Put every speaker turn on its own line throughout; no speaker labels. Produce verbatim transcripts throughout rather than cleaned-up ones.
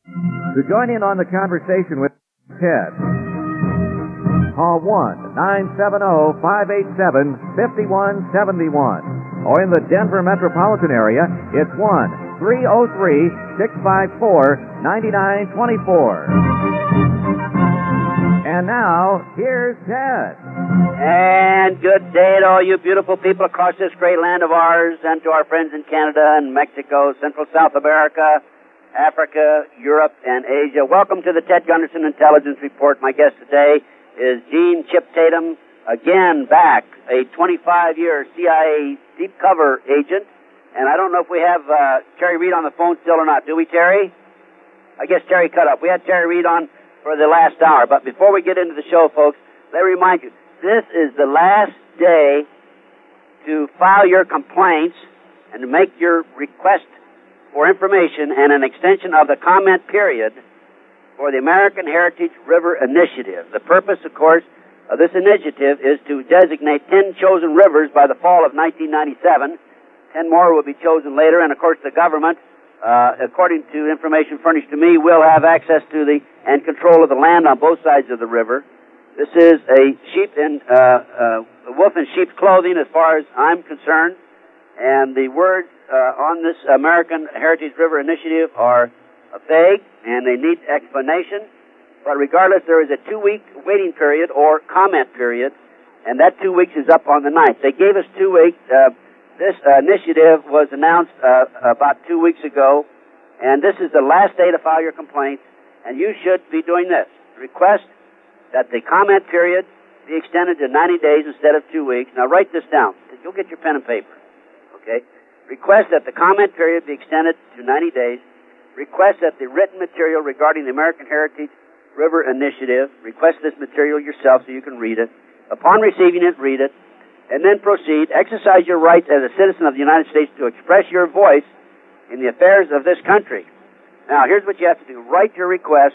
To join in on the conversation with Ted, call one nine seven zero, five eight seven, five one seven one. Or in the Denver metropolitan area, it's one three zero three, six five four, nine nine two four. And now, here's Ted.
And good day to all you beautiful people across this great land of ours, and to our friends in Canada and Mexico, Central South America, Africa, Europe, and Asia. Welcome to the Ted Gunderson Intelligence Report. My guest today is Gene Chip Tatum, again back, a twenty-five-year C I A deep cover agent. And I don't know if we have uh, Terry Reed on the phone still or not. Do we, Terry? I guess Terry cut up. We had Terry Reed on for the last hour. But before we get into the show, folks, let me remind you, this is the last day to file your complaints and to make your request for information and an extension of the comment period for the American Heritage River Initiative. The purpose, of course, of this initiative is to designate ten chosen rivers by the fall of nineteen ninety-seven. Ten more will be chosen later, and of course the government, uh, according to information furnished to me, will have access to the and control of the land on both sides of the river. This is a sheep in uh, uh, wolf in sheep's clothing, as far as I'm concerned, and the words uh, on this American Heritage River Initiative are vague and they need explanation. But regardless, there is a two-week waiting period or comment period, and that two weeks is up on the ninth. They gave us two weeks. Uh, this uh, initiative was announced uh, about two weeks ago, and this is the last day to file your complaints, and you should be doing this. Request that the comment period be extended to ninety days instead of two weeks. Now write this down. You'll get your pen and paper. Okay? Request that the comment period be extended to ninety days. Request that the written material regarding the American Heritage River Initiative, request this material yourself so you can read it. Upon receiving it, read it, and then proceed. Exercise your rights as a citizen of the United States to express your voice in the affairs of this country. Now, here's what you have to do. Write your request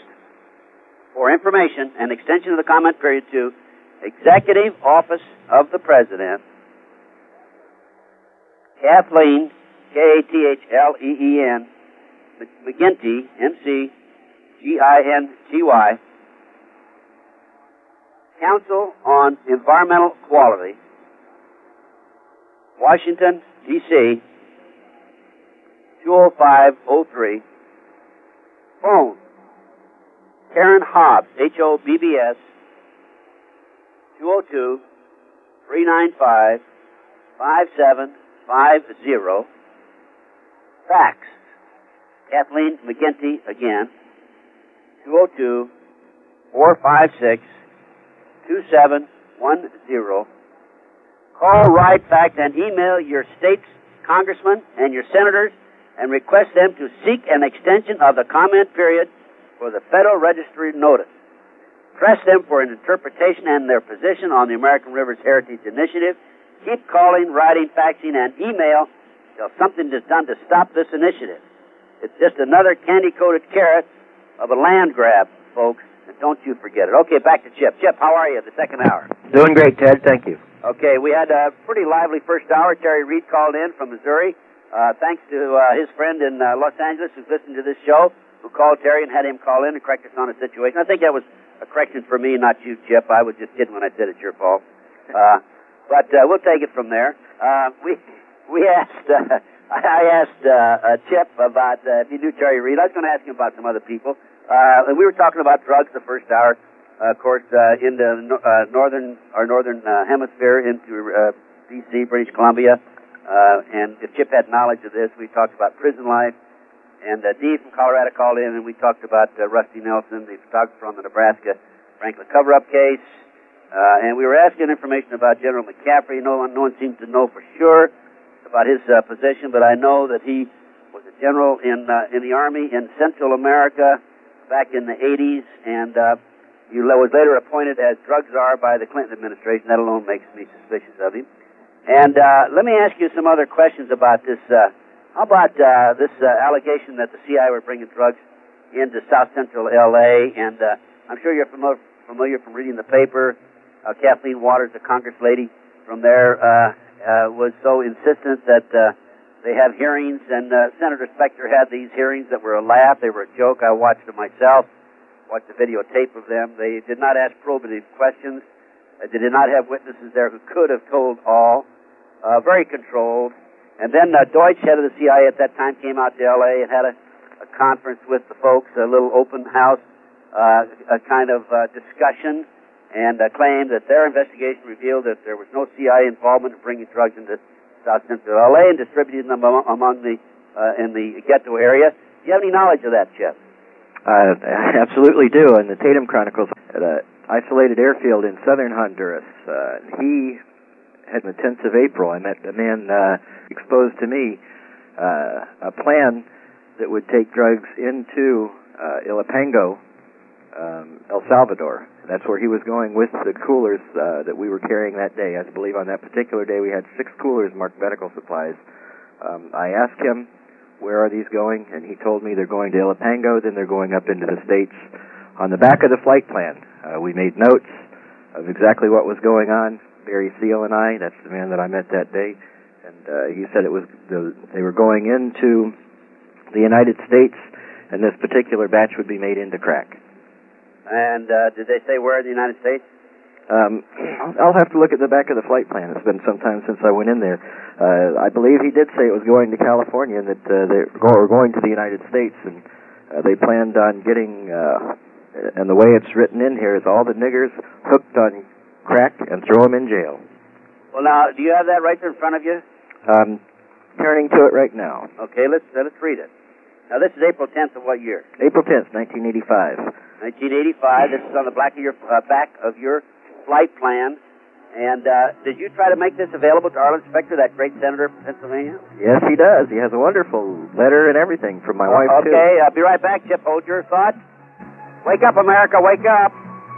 for information and extension of the comment period to Executive Office of the President, Kathleen, K A T H L E E N, McGinty, M C G I N T Y, Council on Environmental Quality, Washington, D C, two oh five oh three. Phone, Karen Hobbs, H O B B S, two oh two, three nine five, five seven five zero. Fax, Kathleen McGinty again, two oh two, four five six, two seven one zero. Call, write, fax, and email your state's congressmen and your senators and request them to seek an extension of the comment period for the Federal Register notice. Press them for an interpretation and their position on the American Rivers Heritage Initiative. Keep calling, writing, faxing, and email till something is done to stop this initiative. It's just another candy-coated carrot of a land grab, folks, and don't you forget it. Okay, back to Chip. Chip, how are you the second hour?
Doing great, Ted. Thank you.
Okay, we had a pretty lively first hour. Terry Reed called in from Missouri. Uh, thanks to uh, his friend in uh, Los Angeles who's listened to this show, who called Terry and had him call in and correct us on a situation. I think that was a correction for me, not you, Chip. I was just kidding when I said it's your fault. Uh, but uh, we'll take it from there. Uh, we we asked, uh, I asked uh, uh, Chip about uh, if he knew Terry Reed. I was going to ask him about some other people. Uh, and we were talking about drugs the first hour. Uh, of course, uh, in the uh, northern, our northern uh, hemisphere into uh, B C, British Columbia. Uh, and if Chip had knowledge of this, we talked about prison life. And uh, Dee from Colorado called in, and we talked about uh, Rusty Nelson, the photographer on the Nebraska Franklin cover-up case. Uh, and we were asking information about General McCaffrey. No one, no one seems to know for sure about his uh, position, but I know that he was a general in uh, in the Army in Central America back in the eighties, and uh, he was later appointed as drug czar by the Clinton administration. That alone makes me suspicious of him. And uh, let me ask you some other questions about this. Uh, how about uh, this uh, allegation that the C I A were bringing drugs into South Central L A? And uh, I'm sure you're familiar, familiar from reading the paper. Uh, Kathleen Waters, the Congress lady from there, uh, uh, was so insistent that uh, they have hearings, and uh, Senator Specter had these hearings that were a laugh. They were a joke. I watched them myself, watched the videotape of them. They did not ask probative questions. Uh, they did not have witnesses there who could have told all. Uh, very controlled. And then uh, Deutsch, head of the C I A at that time, came out to L A and had a, a conference with the folks, a little open house, uh, a kind of uh, discussion, and uh, claimed that their investigation revealed that there was no C I A involvement in bringing drugs into South Central L A and distributing them among, among the uh, in the ghetto area. Do you have any knowledge of that, Jeff?
Uh, I absolutely do. In the Tatum Chronicles, at an isolated airfield in southern Honduras, uh, he had the tenth of April, I met a man uh, exposed to me uh, a plan that would take drugs into uh, Ilopango, um, El Salvador. That's where he was going with the coolers uh, that we were carrying that day. I believe on that particular day we had six coolers marked medical supplies. Um, I asked him, where are these going? And he told me they're going to Ilopango, then they're going up into the States. On the back of the flight plan, uh, we made notes of exactly what was going on. Barry Seal and I, that's the man that I met that day, and uh, he said it was the, they were going into the United States, and this particular batch would be made into crack.
And uh, did they say where in the United States?
Um, I'll have to look at the back of the flight plan. It's been some time since I went in there. Uh, I believe he did say it was going to California and that uh, they were going to the United States, and uh, they planned on getting, uh, and the way it's written in here is all the niggers hooked on crack and throw them in jail.
Well, now, do you have that right there in front of you?
Um, turning to it right now.
Okay, let's uh, let's read it. Now, this is April tenth of what year?
April tenth, nineteen eighty-five.
nineteen eighty-five. This is on the back of your uh, back of your flight plan. And uh, did you try to make this available to Arlen Specter, that great senator from Pennsylvania?
Yes, he does. He has a wonderful letter and everything from my
uh,
wife,
okay,
too.
Okay, I'll be right back, Chip. Hold your thought. Wake up, America, wake up.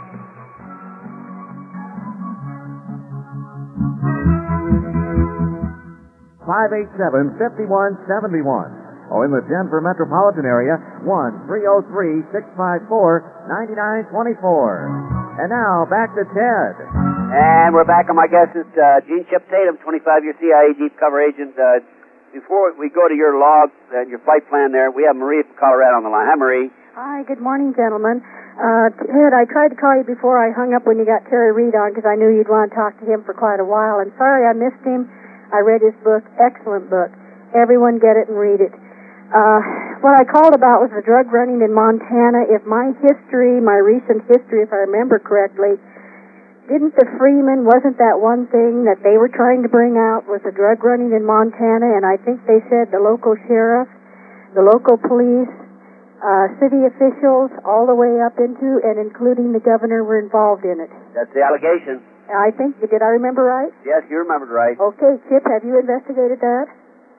five eight seven, five one seven one. Or in the Denver metropolitan area, one three oh three, six five four, nine nine two four. And now, back to Ted.
And we're back, and my guest is uh, Gene Chip Tatum, twenty-five-year C I A deep cover agent. Uh, before we go to your log and your flight plan there, we have Marie from Colorado on the line. Hi, Marie.
Hi, good morning, gentlemen. Uh, Ted, I tried to call you before I hung up when you got Terry Reid on because I knew you'd want to talk to him for quite a while. And sorry I missed him. I read his book. Excellent book. Everyone get it and read it. Uh, what I called about was the drug running in Montana. If my history, my recent history, if I remember correctly, didn't the Freeman, wasn't that one thing that they were trying to bring out was the drug running in Montana? And I think they said the local sheriff, the local police, uh, city officials, all the way up into and including the governor were involved in it.
That's the allegation.
I think, did I remember right?
Yes, you remembered right.
Okay, Chip, have you investigated that?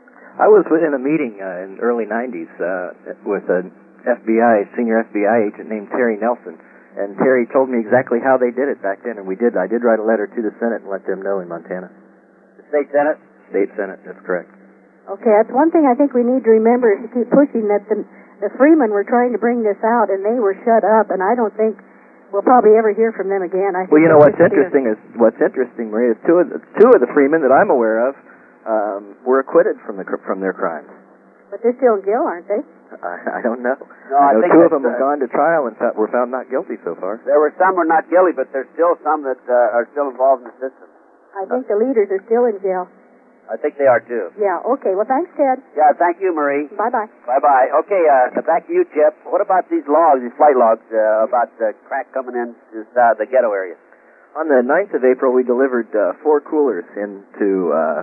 I was in a meeting uh, in the early nineties uh, with an F B I, senior F B I agent named Terry Nelson, and Terry told me exactly how they did it back then, and we did. I did write a letter to the Senate and let them know in Montana.
The state Senate?
State Senate, that's correct.
Okay, that's one thing I think we need to remember is to keep pushing that the, the Freemen were trying to bring this out, and they were shut up, and I don't think we'll probably ever hear from them again. I think
well, you know what's
disappeared.
interesting is what's interesting, Maria, is two of the, two of the Freemen that I'm aware of um, were acquitted from the from their crimes.
But they're still in jail, aren't they?
I, I don't know.
No,
I
I
know
think
two of them
uh,
have gone to trial and fa- were found not guilty so far.
There were some who are not guilty, but there's still some that uh, are still involved in the system.
I think the leaders are still in jail.
I think they are too.
Yeah, okay. Well, thanks, Ted.
Yeah, thank you, Marie.
Bye-bye.
Bye-bye. Okay, uh, back to you, Chip. What about these logs, these flight logs, uh, about uh, crack coming into uh, the ghetto area?
On the ninth of April, we delivered uh, four coolers into uh,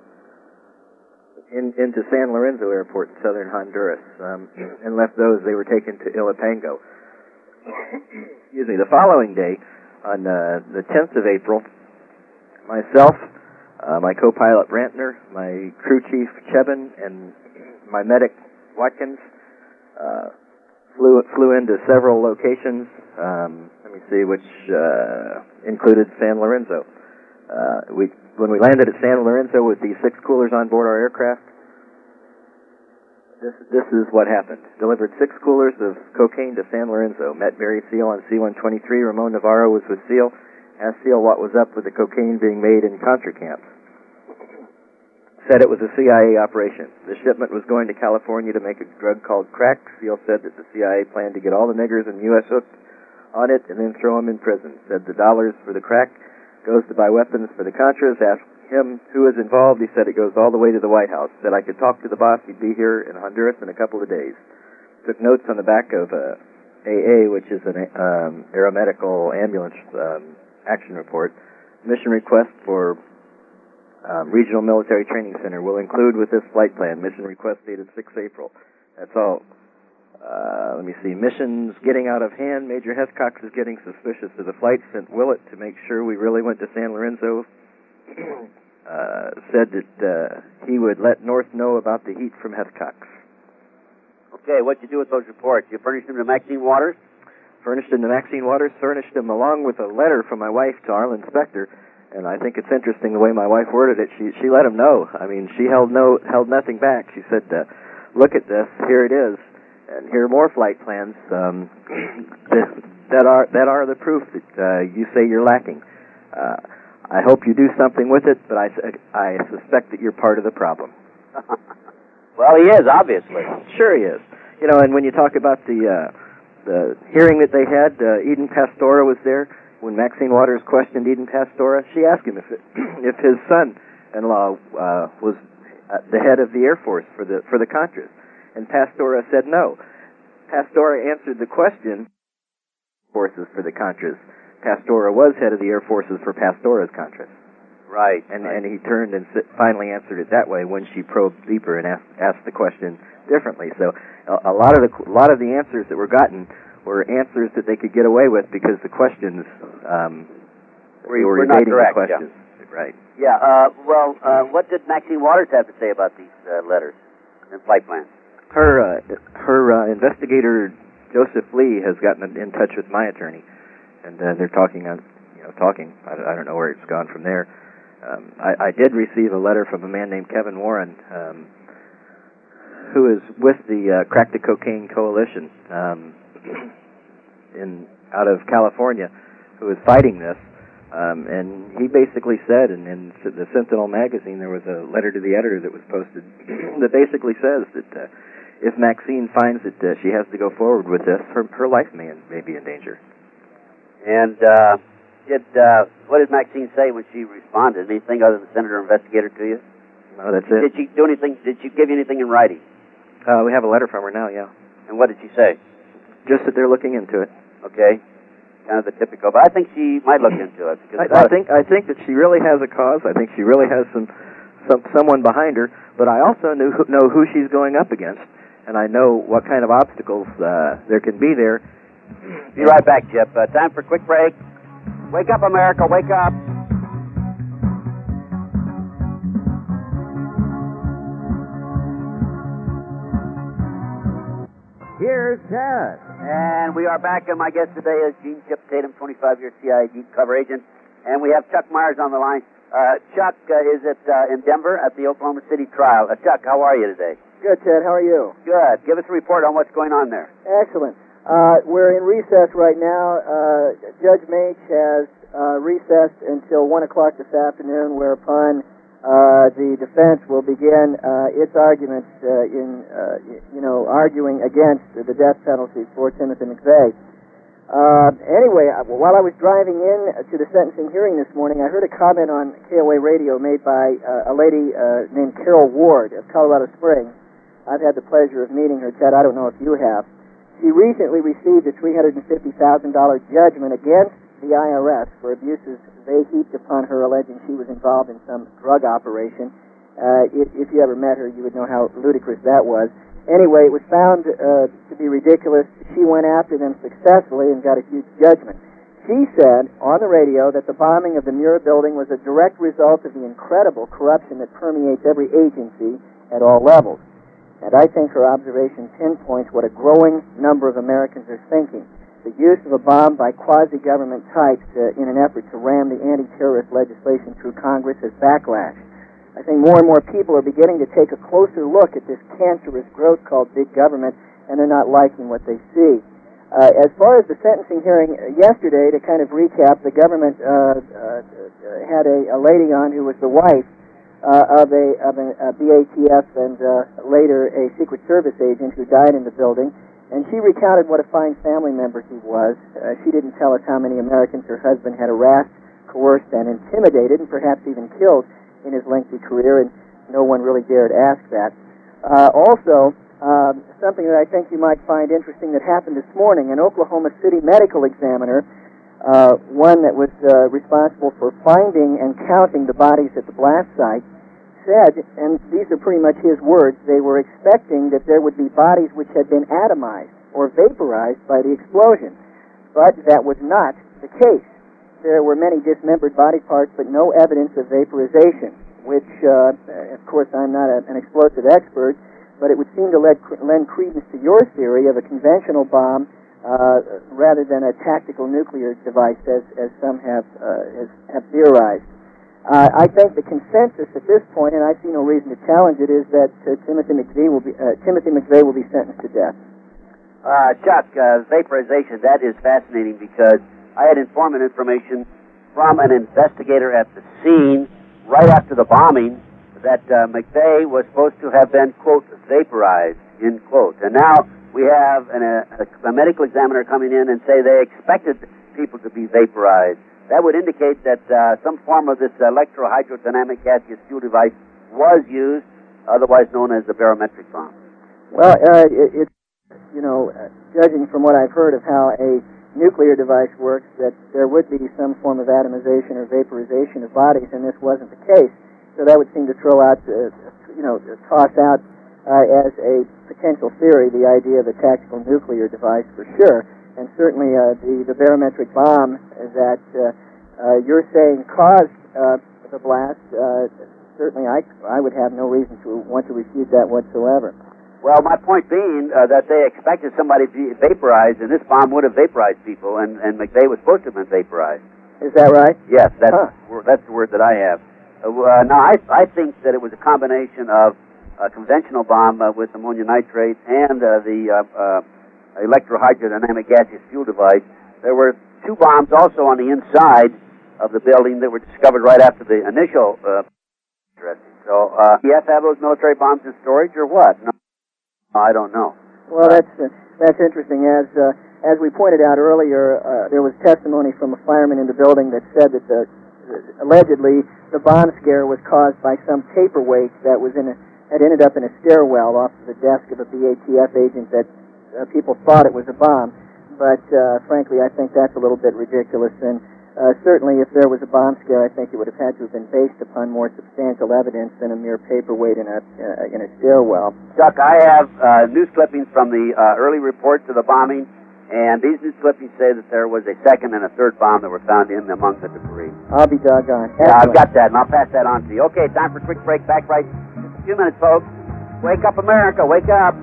in, into San Lorenzo Airport in southern Honduras, um, and left those. They were taken to Ilopango. Excuse me. The following day, on uh, the tenth of April, myself, uh, my co-pilot Brantner, my crew chief Chebin, and my medic Watkins uh, flew flew into several locations. Um, let me see, which uh, included San Lorenzo. Uh, we when we landed at San Lorenzo with these six coolers on board our aircraft, this this is what happened. Delivered six coolers of cocaine to San Lorenzo. Met Barry Seal on C one twenty-three. Ramon Navarro was with Seal. Asked Seal what was up with the cocaine being made in Contra camps. said it was a C I A operation. The shipment was going to California to make a drug called crack. Steele said that the C I A planned to get all the niggers in the U S hooked on it and then throw them in prison. Said the dollars for the crack goes to buy weapons for the Contras. Asked him who was involved. He said it goes all the way to the White House. Said I could talk to the boss. He'd be here in Honduras in a couple of days. Took notes on the back of uh, A A, which is an um, aeromedical ambulance um, action report. Mission request for Um, Regional Military Training Center will include with this flight plan. Mission request dated the sixth of April. That's all. Uh, let me see. Missions getting out of hand. Major Hescox is getting suspicious of the flight. Sent Willett to make sure we really went to San Lorenzo. uh, said that uh, he would let North know about the heat from Hescox.
Okay, what'd you do with those reports? You furnished them to Maxine Waters?
Furnished them to Maxine Waters. Furnished them along with a letter from my wife to Arlen Specter. And I think it's interesting the way my wife worded it. She she let him know. I mean, she held no held nothing back. She said, uh, "Look at this. Here it is, and here are more flight plans um, that, that are that are the proof that uh, you say you're lacking. Uh, I hope you do something with it, but I I suspect that you're part of the problem."
Well, he is, obviously.
Sure, he is. You know, and when you talk about the uh, the hearing that they had, uh, Eden Pastora was there. When Maxine Waters questioned Eden Pastora, she asked him if it, if his son-in-law uh, was the head of the Air Force for the for the Contras, and Pastora said no. Pastora answered the question. Forces for the Contras. Pastora was head of the Air Forces for Pastora's Contras.
Right.
And
right.
and he turned and finally answered it that way when she probed deeper and asked asked the question differently. So a, a lot of the a lot of the answers that were gotten were answers that they could get away with because the questions um,
were,
were
were not
evading
correct,
the questions.
Yeah.
Right.
Yeah. Uh, well, uh, what did Maxine Waters have to say about these uh, letters and flight plans?
Her uh, her uh, investigator Joseph Lee has gotten in touch with my attorney, and uh, they're talking on you know talking. I, I don't know where it's gone from there. Um, I, I did receive a letter from a man named Kevin Warren, um, who is with the uh, Crack the Cocaine Coalition. Um, in out of California, who is fighting this, um, and he basically said, in, in the Sentinel magazine, there was a letter to the editor that was posted that basically says that uh, if Maxine finds that uh, she has to go forward with this, her her life may may be in danger.
And uh, did uh, what did Maxine say when she responded? Anything other than senator investigator to you?
No, that's it.
Did she do anything? Did she give you anything in writing?
Uh, we have a letter from her now. Yeah.
And what did she say?
Just that they're looking into it.
Okay, kind of the typical. But I think she might look into it. Because
I, I think I think that she really has a cause. I think she really has some, some someone behind her. But I also knew, know who she's going up against, and I know what kind of obstacles uh, there can be there.
Be right back, Chip. Uh, time for a quick break. Wake up, America! Wake up!
Here's Ted.
And we are back, and my guest today is Gene Chip Tatum, twenty-five year C I A deep cover agent. And we have Chuck Myers on the line. Uh, Chuck uh, is at, uh, in Denver at the Oklahoma City trial. Uh, Chuck, how are you today?
Good, Ted. How are you?
Good. Give us a report on what's going on there.
Excellent. Uh, we're in recess right now. Uh, Judge Mage has uh, recessed until one o'clock this afternoon, whereupon Uh, the defense will begin uh, its arguments uh, in, uh, you know, arguing against the death penalty for Timothy McVeigh. Uh, anyway, while I was driving in to the sentencing hearing this morning, I heard a comment on K O A radio made by uh, a lady uh, named Carol Ward of Colorado Springs. I've had the pleasure of meeting her, Ted. I don't know if you have. She recently received a three hundred fifty thousand dollars judgment against the I R S for abuses they heaped upon her, alleging she was involved in some drug operation. Uh, if, if you ever met her, you would know how ludicrous that was. Anyway, it was found uh, to be ridiculous. She went after them successfully and got a huge judgment. She said on the radio that the bombing of the Muir building was a direct result of the incredible corruption that permeates every agency at all levels. And I think her observation pinpoints what a growing number of Americans are thinking. The use of a bomb by quasi-government types uh, in an effort to ram the anti-terrorist legislation through Congress has backlash. I think more and more people are beginning to take a closer look at this cancerous growth called big government, and they're not liking what they see. Uh, as far as the sentencing hearing uh, yesterday, to kind of recap, the government uh, uh, had a, a lady on who was the wife uh, of a, of a, a B A T F and uh, later a Secret Service agent who died in the building. And she recounted what a fine family member he was. Uh, she didn't tell us how many Americans her husband had harassed, coerced, and intimidated, and perhaps even killed in his lengthy career, and no one really dared ask that. Uh, also, um, something that I think you might find interesting that happened this morning, an Oklahoma City medical examiner, uh, one that was uh, responsible for finding and counting the bodies at the blast site, said, and these are pretty much his words, they were expecting that there would be bodies which had been atomized or vaporized by the explosion. But that was not the case. There were many dismembered body parts, but no evidence of vaporization, which, uh, of course, I'm not a, an explosive expert, but it would seem to lend, lend credence to your theory of a conventional bomb uh, rather than a tactical nuclear device, as, as some have, uh, has, have theorized. Uh, I think the consensus at this point, and I see no reason to challenge it, is that uh, Timothy McVeigh will be uh, Timothy McVeigh will be sentenced to death.
Uh, Chuck, uh, vaporization, that is fascinating because I had informant information from an investigator at the scene right after the bombing that uh, McVeigh was supposed to have been, quote, vaporized, end quote. And now we have an, a, a medical examiner coming in and say they expected people to be vaporized. That would indicate that uh, some form of this electrohydrodynamic gaseous fuel device was used, otherwise known as the barometric bomb.
Well, uh, it, it's, you know, uh, judging from what I've heard of how a nuclear device works, that there would be some form of atomization or vaporization of bodies, and this wasn't the case. So that would seem to throw out, uh, you know, toss out uh, as a potential theory the idea of a tactical nuclear device for sure. And certainly uh, the, the barometric bomb that uh, uh, you're saying caused uh, the blast, uh, certainly I, I would have no reason to want to refute that whatsoever.
Well, my point being uh, that they expected somebody to be vaporized, and this bomb would have vaporized people, and, and McVeigh was supposed to have been vaporized.
Is that right?
Yes, that's,
huh.
that's the word that I have. Uh, now, I, I think that it was a combination of a conventional bomb uh, with ammonium nitrate and uh, the uh, uh, electrohydrodynamic gaseous fuel device. There were two bombs also on the inside of the building that were discovered right after the initial uh, interesting. So, uh, do you have to have those military bombs in storage or what? No, I don't know.
Well, that's uh, that's interesting. As uh, as we pointed out earlier, uh, there was testimony from a fireman in the building that said that the uh, allegedly the bomb scare was caused by some paperweight that was in a, had ended up in a stairwell off the desk of a B A T F agent that uh, people thought it was a bomb. But uh, frankly, I think that's a little bit ridiculous. And uh, certainly, if there was a bomb scare, I think it would have had to have been based upon more substantial evidence than a mere paperweight in a uh, in a stairwell.
Chuck, I have uh, news clippings from the uh, early reports of the bombing, and these news clippings say that there was a second and a third bomb that were found in among the debris.
I'll be doggone.
Yeah, I've got that, and I'll pass that on to you. Okay, time for a quick break. Back right in just a few minutes, folks. Wake up, America. Wake up.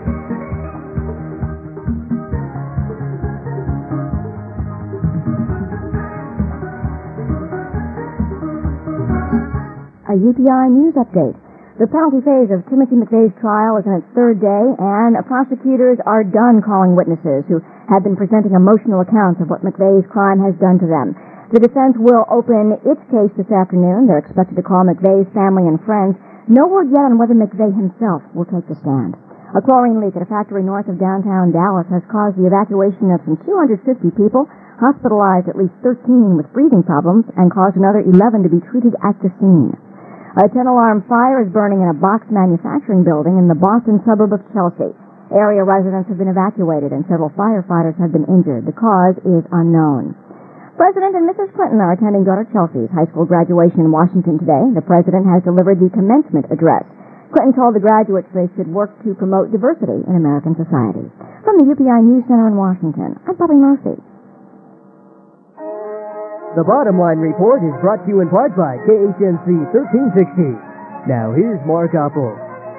A U P I News Update. The penalty phase of Timothy McVeigh's trial is in its third day, and prosecutors are done calling witnesses who have been presenting emotional accounts of what McVeigh's crime has done to them. The defense will open its case this afternoon. They're expected to call McVeigh's family and friends. No word yet on whether McVeigh himself will take the stand. A chlorine leak at a factory north of downtown Dallas has caused the evacuation of some two hundred fifty people, hospitalized at least thirteen with breathing problems, and caused another eleven to be treated at the scene. A ten-alarm fire is burning in a box manufacturing building in the Boston suburb of Chelsea. Area residents have been evacuated and several firefighters have been injured. The cause is unknown. President and Missus Clinton are attending daughter Chelsea's high school graduation in Washington today. The president has delivered the commencement address. Clinton told the graduates they should work to promote diversity in American society. From the U P I News Center in Washington, I'm Bobby Murphy.
The Bottom Line Report is brought to you in part by K H N C thirteen sixty. Now here's Mark Opel.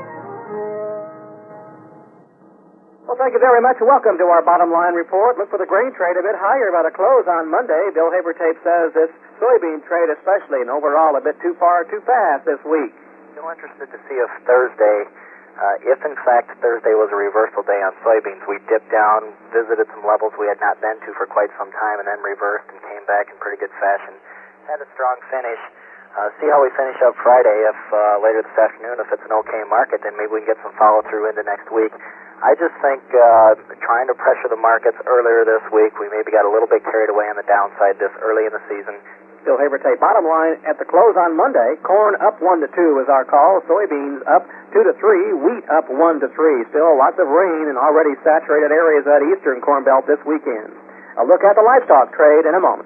Well, thank you very much. Welcome to our Bottom Line Report. Look for the grain trade a bit higher by the close on Monday. Bill Habertape says this soybean trade especially and overall a bit too far, too fast this week.
Still interested to see if Thursday, uh, if in fact Thursday was a reversal day on soybeans. We dipped down, visited some levels we had not been to for quite some time, and then reversed and came back in pretty good fashion. Had a strong finish. Uh, see how we finish up Friday. If uh, later this afternoon, if it's an okay market, then maybe we can get some follow through into next week. I just think uh, trying to pressure the markets earlier this week, we maybe got a little bit carried away on the downside this early in the season.
Bill Habertate, bottom line at the close on Monday, corn up one to two is our call. Soybeans up two to three. Wheat up one to three. Still lots of rain in already saturated areas of that eastern corn belt this weekend. A look at the livestock trade in a moment.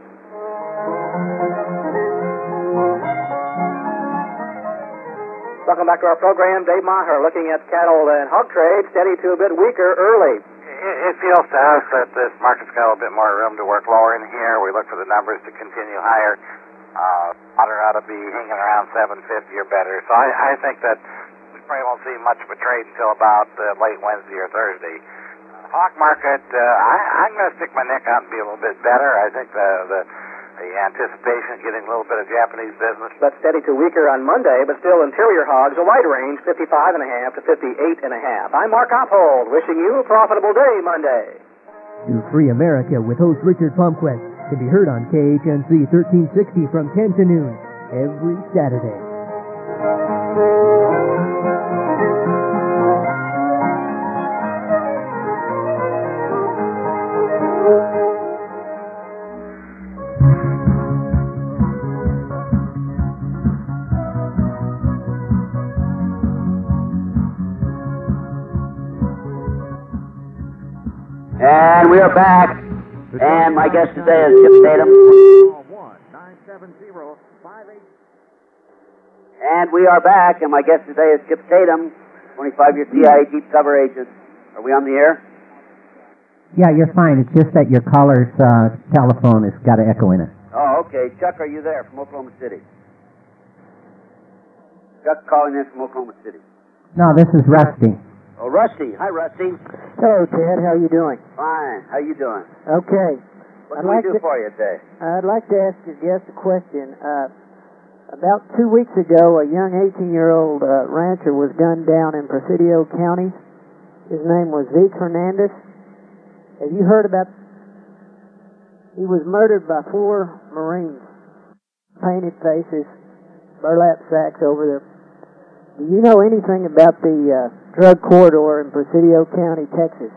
Welcome back to our program. Dave Maher looking at cattle and hog trade, steady to a bit weaker early.
It feels to us that this market's got a little bit more room to work lower in here. We look for the numbers to continue higher. Uh, Otter ought to be hanging around seven fifty or better. So I, I think that we probably won't see much of a trade until about uh, late Wednesday or Thursday. Uh, hog market, uh, I, I'm going to stick my neck out and be a little bit better. I think the the The anticipation of getting a little bit of Japanese business.
But steady to weaker on Monday, but still interior hogs, a wide range, fifty-five and a half to fifty-eight and a half. I'm Mark Oppold, wishing you a profitable day Monday.
To Free America with host Richard Palmquist can be heard on K H N C thirteen sixty from ten to noon every Saturday.
And we are back. And my guest today is Chip Tatum. And we are back. And my guest today is Chip Tatum, twenty-five year C I A deep cover agent. Are we on the air?
Yeah, you're fine. It's just that your caller's uh, telephone has got an echo in it.
Oh, okay. Chuck, are you there from Oklahoma City? Chuck calling in from Oklahoma City.
No, this is Rusty.
Oh, Rusty. Hi, Rusty.
Hello, Ted. How are you doing?
Fine. How you doing?
Okay.
What
I'd
can
like
we do
to,
for you today?
I'd like to ask your guest a question. Uh, about two weeks ago, a young eighteen-year-old uh, rancher was gunned down in Presidio County. His name was Zeke Hernandez. Have you heard about... He was murdered by four Marines. Painted faces, burlap sacks over their... Do you know anything about the uh, drug corridor in Presidio County, Texas?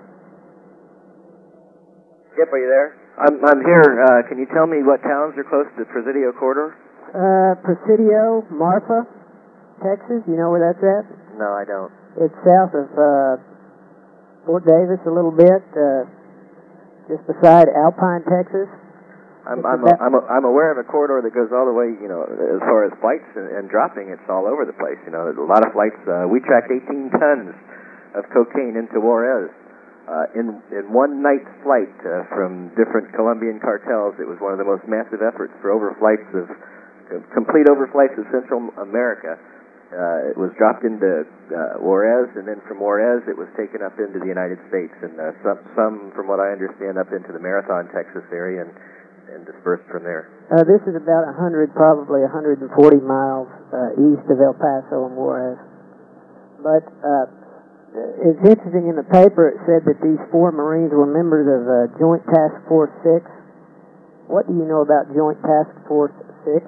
Skip, are you there?
I'm, I'm here. Uh, can you tell me what towns are close to the Presidio corridor?
Uh, Presidio, Marfa, Texas. You know where that's at?
No, I don't.
It's south of uh, Fort Davis a little bit, uh, just beside Alpine, Texas.
I'm I'm, a, I'm, a, I'm aware of a corridor that goes all the way, you know, as far as flights and, and dropping. It's all over the place. You know, a lot of flights. Uh, we tracked eighteen tons of cocaine into Juarez uh, in in one night's flight uh, from different Colombian cartels. It was one of the most massive efforts for overflights of complete overflights of Central America. Uh, it was dropped into uh, Juarez, and then from Juarez it was taken up into the United States, and uh, some, some, from what I understand, up into the Marathon, Texas area, and and dispersed from there.
Uh, this is about one hundred, probably one hundred forty miles uh, east of El Paso and Juarez. But uh, it's interesting, in the paper it said that these four Marines were members of uh, Joint Task Force six. What do you know about Joint Task Force six?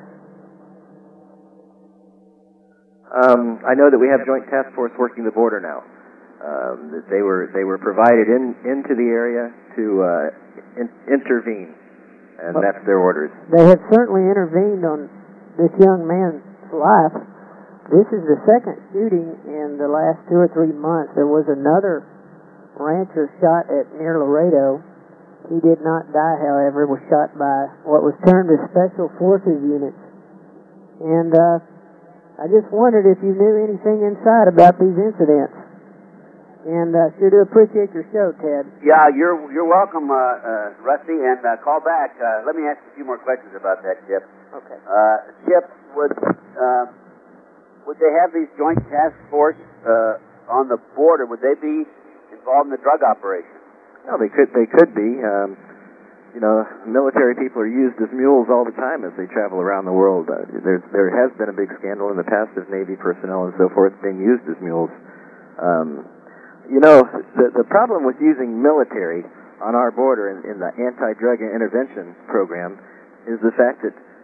Um, I know that we have Joint Task Force working the border now. Um, that they were they were provided in into the area to uh, in, intervene. And well, that's their orders.
They have certainly intervened on this young man's life. This is the second shooting in the last two or three months. There was another rancher shot at near Laredo. He did not die, however, was shot by what was termed as Special Forces units. And uh, I just wondered if you knew anything inside about these incidents. And uh, sure do appreciate your show, Ted.
Yeah, you're you're welcome, uh, uh, Rusty, and uh, call back. Uh, let me ask you a few more questions about that, Chip.
Okay.
Uh, Chip, would uh, would they have these joint task force uh, on the border? Would they be involved in the drug operation?
No, they could. They could be. Um, you know, military people are used as mules all the time as they travel around the world. Uh, there's there has been a big scandal in the past of Navy personnel and so forth being used as mules. Um, You know, the the problem with using military on our border in, in the anti-drug intervention program is the fact that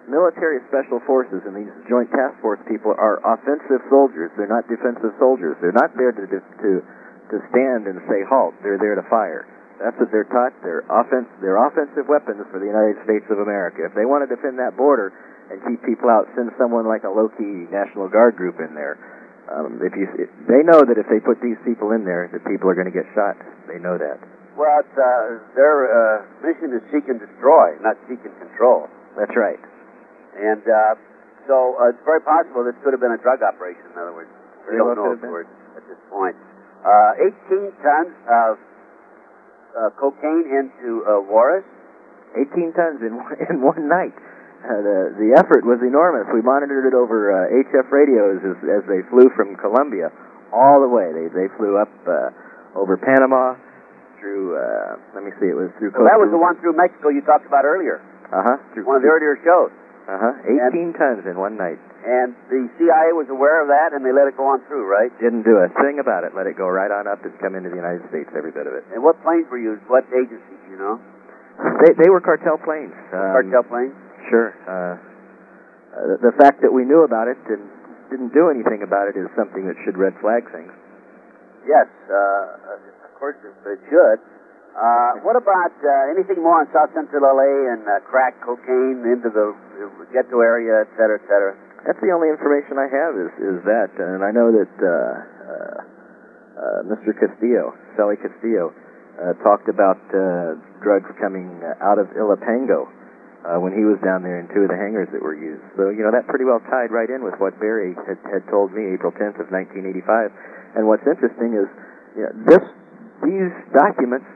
military special forces and these joint task force people are offensive soldiers. They're not defensive soldiers. They're not there to to to stand and say halt. They're there to fire. That's what they're taught. They're offense. They're offensive weapons for the United States of America. If they want to defend that border and keep people out, send someone like a low-key National Guard group in there. Um, if you, if, they know that if they put these people in there, that people are going to get shot. They know that.
Well, it's, uh, their uh, mission is seek and destroy, not seek and control.
That's right.
And uh, so uh, it's very possible this could have been a drug operation, in other words. We
Very
don't
well
know
could have
for at this point. Uh, eighteen tons of uh, cocaine into uh, Juarez.
eighteen tons in one, in one night. Uh, the the effort was enormous. We monitored it over uh, H F radios as, as they flew from Colombia all the way. They they flew up uh, over Panama, through, uh, let me see, it was through
Well,
Costa
that was the one through Mexico you talked about earlier.
Uh-huh.
One of the earlier shows.
Uh-huh. eighteen and, tons in one night.
And the C I A was aware of that, and they let it go on through, right?
Didn't do a thing about it. Let it go right on up and come into the United States, every bit of it.
And what planes were used? What agencies, you know?
They they were cartel planes. Um,
cartel planes?
Sure. Uh, uh, the fact that we knew about it and didn't do anything about it is something that should red flag things.
Yes, uh, of course it, it should. Uh, what about uh, anything more on South Central L A and uh, crack cocaine into the ghetto area, et cetera, et cetera?
That's the only information I have is, is that. And I know that uh, uh, uh, Mister Castillo, Sally Castillo, uh, talked about uh, drugs coming out of Ilopango uh, when he was down there in two of the hangars that were used. So, you know, that pretty well tied right in with what Barry had, had told me April tenth of nineteen eighty-five. And what's interesting is, you know, this, these documents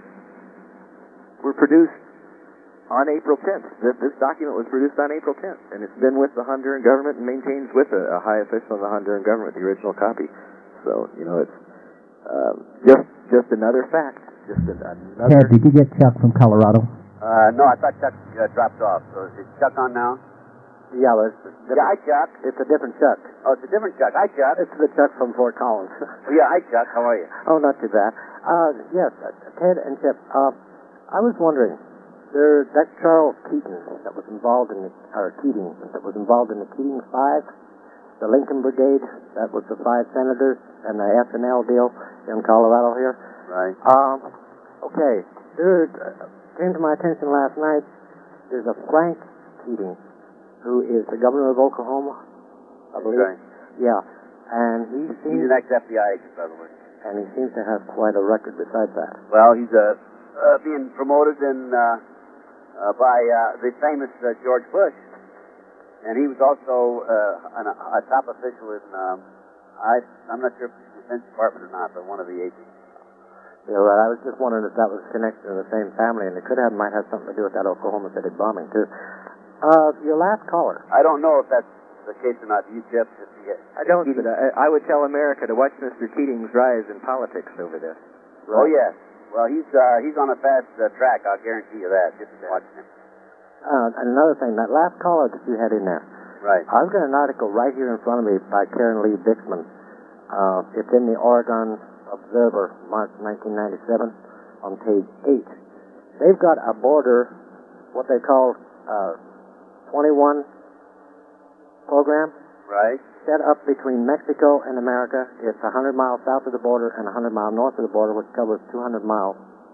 were produced on April tenth. This, this document was produced on April tenth, and it's been with the Honduran government and maintains with a, a high official of the Honduran government, the original copy. So, you know, it's um, just just another fact. Just another...
Ted, did you get Chuck from Colorado?
Uh, no, I thought Chuck uh, dropped off. So is Chuck on now?
Yeah, well, it's
yeah, hi, Chuck.
It's a different Chuck.
Oh, it's a different Chuck. Hi, Chuck.
It's the Chuck from Fort Collins.
Yeah, hi, Chuck. How are you?
Oh, not too bad. Uh, yes, uh, Ted and Chip, uh, I was wondering, there, that Charles Keaton that was involved in the, or Keating, that was involved in the Keating Five, the Lincoln Brigade, that was the five senators, and the S and L deal in Colorado here.
Right.
Um, okay, there uh, came to my attention last night, there's a Frank Keating, who is the governor of Oklahoma, I believe.
Right.
Yeah, and he seems...
He's an ex-F B I agent, by the way.
And he seems to have quite a record besides that.
Well, he's uh, uh, being promoted in, uh, uh, by uh, the famous uh, George Bush. And he was also uh, an, a top official in, um, I, I'm not sure if it's the Defense Department or not, but one of the agencies.
Yeah, right. I was just wondering if that was connected to the same family, and it could have, might have something to do with that Oklahoma City bombing, too. Uh, your last caller.
I don't know if that's the case or not. You, Jeff, if you get...
I don't, but I, I would tell America to watch Mister Keating's rise in politics over this.
Right. Oh, yes. Well, he's uh, he's on a fast uh, track, I'll guarantee you that, just watching him.
Uh, and another thing, that last caller that you had in there.
Right.
I've got an article right here in front of me by Karen Lee Bixman. Uh, it's in the Oregon Observer, March nineteen ninety-seven, on page eight. They've got a border, what they call uh, twenty-one program.
Right.
Set up between Mexico and America. It's one hundred miles south of the border and one hundred miles north of the border, which covers two hundred miles.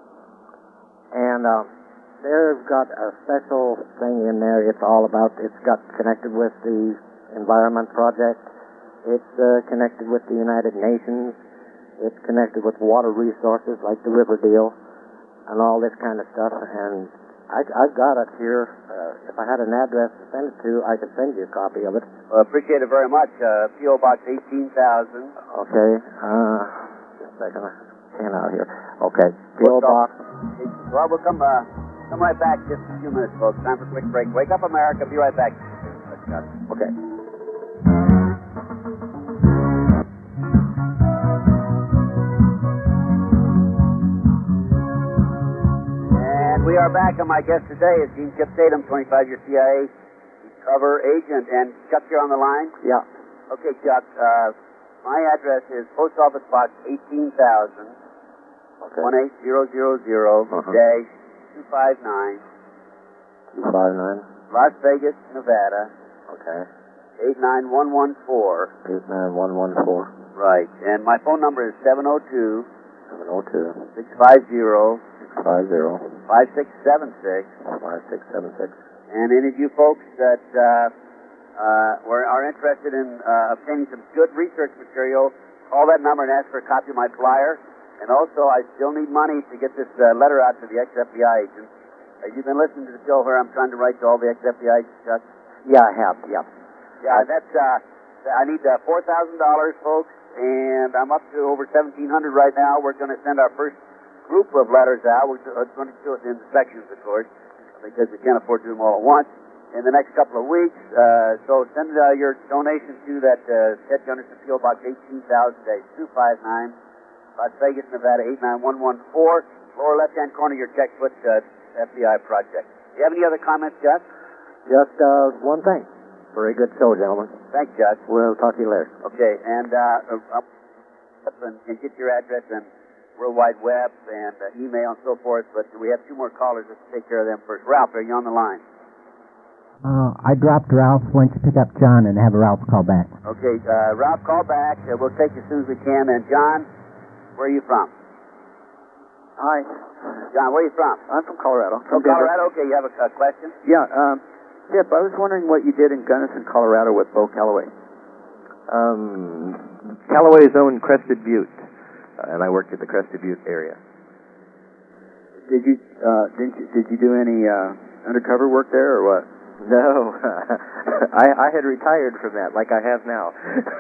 And uh, they've got a special thing in there. It's all about, it's got connected with the Environment Project. It's uh, connected with the United Nations. It's connected with water resources like the river deal and all this kind of stuff. And I, I've got it here. Uh, if I had an address to send it to, I could send you a copy of it.
Well, appreciate it very much. Uh, P O Box eighteen thousand.
Okay. Uh, just a second. I can't out here. Okay. P O Box.
Well, we'll come, uh, come right back just a few minutes, folks. Time for a quick break. Wake up, America. Be right back.
Okay.
We are back, and my guest today is Gene Chip Tatum, twenty-five year C I A cover agent. And Chuck, you're on the line?
Yeah.
Okay, Chuck. Uh, my address is Post Office Box eighteen thousand,
okay.
one eight zero zero zero, uh-huh. dash two five nine.
two five nine.
Las Vegas, Nevada.
Okay.
eight nine one one four.
eight nine one one four.
Right. And my phone number is seven oh two,
seven oh two,
six five zero,
six five zero,
five six seven six.
five six seven six.
And any of you folks that uh, uh, were, are interested in uh, obtaining some good research material, call that number and ask for a copy of my flyer. And also, I still need money to get this uh, letter out to the ex-F B I agents. Uh, you've been listening to the show where I'm trying to write to all the ex-F B I agents, Chuck?
Yeah, I have. Yeah.
Yeah, that's, uh, I need uh, four thousand dollars, folks, and I'm up to over seventeen hundred right now. We're going to send our first group of letters out. We're going to do it in sections, of course, because we can't afford to do them all at once in the next couple of weeks. Uh, so send uh, your donation to that uh, Ted Gunderson, P O Box eighteen thousand, two five nine, Las Vegas, Nevada, eight nine one one four. Lower left-hand corner of your check, put uh, F B I project. Do you have any other comments, Jeff?
Just uh, one thing. Very good show, gentlemen.
Thanks, Judge.
We'll talk to you later.
Okay, and uh, up and, and get your address and World Wide Web and uh, email and so forth. But we have two more callers. Let's take care of them first. Ralph, are you on the line?
Uh, I dropped Ralph. Why don't you pick up John and have Ralph call back?
Okay, uh, Ralph, call back. Uh, we'll take you as soon as we can. And John, where are you from?
Hi.
John, where are you from?
I'm from Colorado.
From Colorado? Okay, you have a, a question?
Yeah, um, Chip, I was wondering what you did in Gunnison, Colorado with Bo Calloway.
Um, Callaway's own Crested Butte, uh, and I worked at the Crested Butte area.
Did you, uh, did you, did you do any, uh, undercover work there or what?
No. I, I had retired from that, like I have now.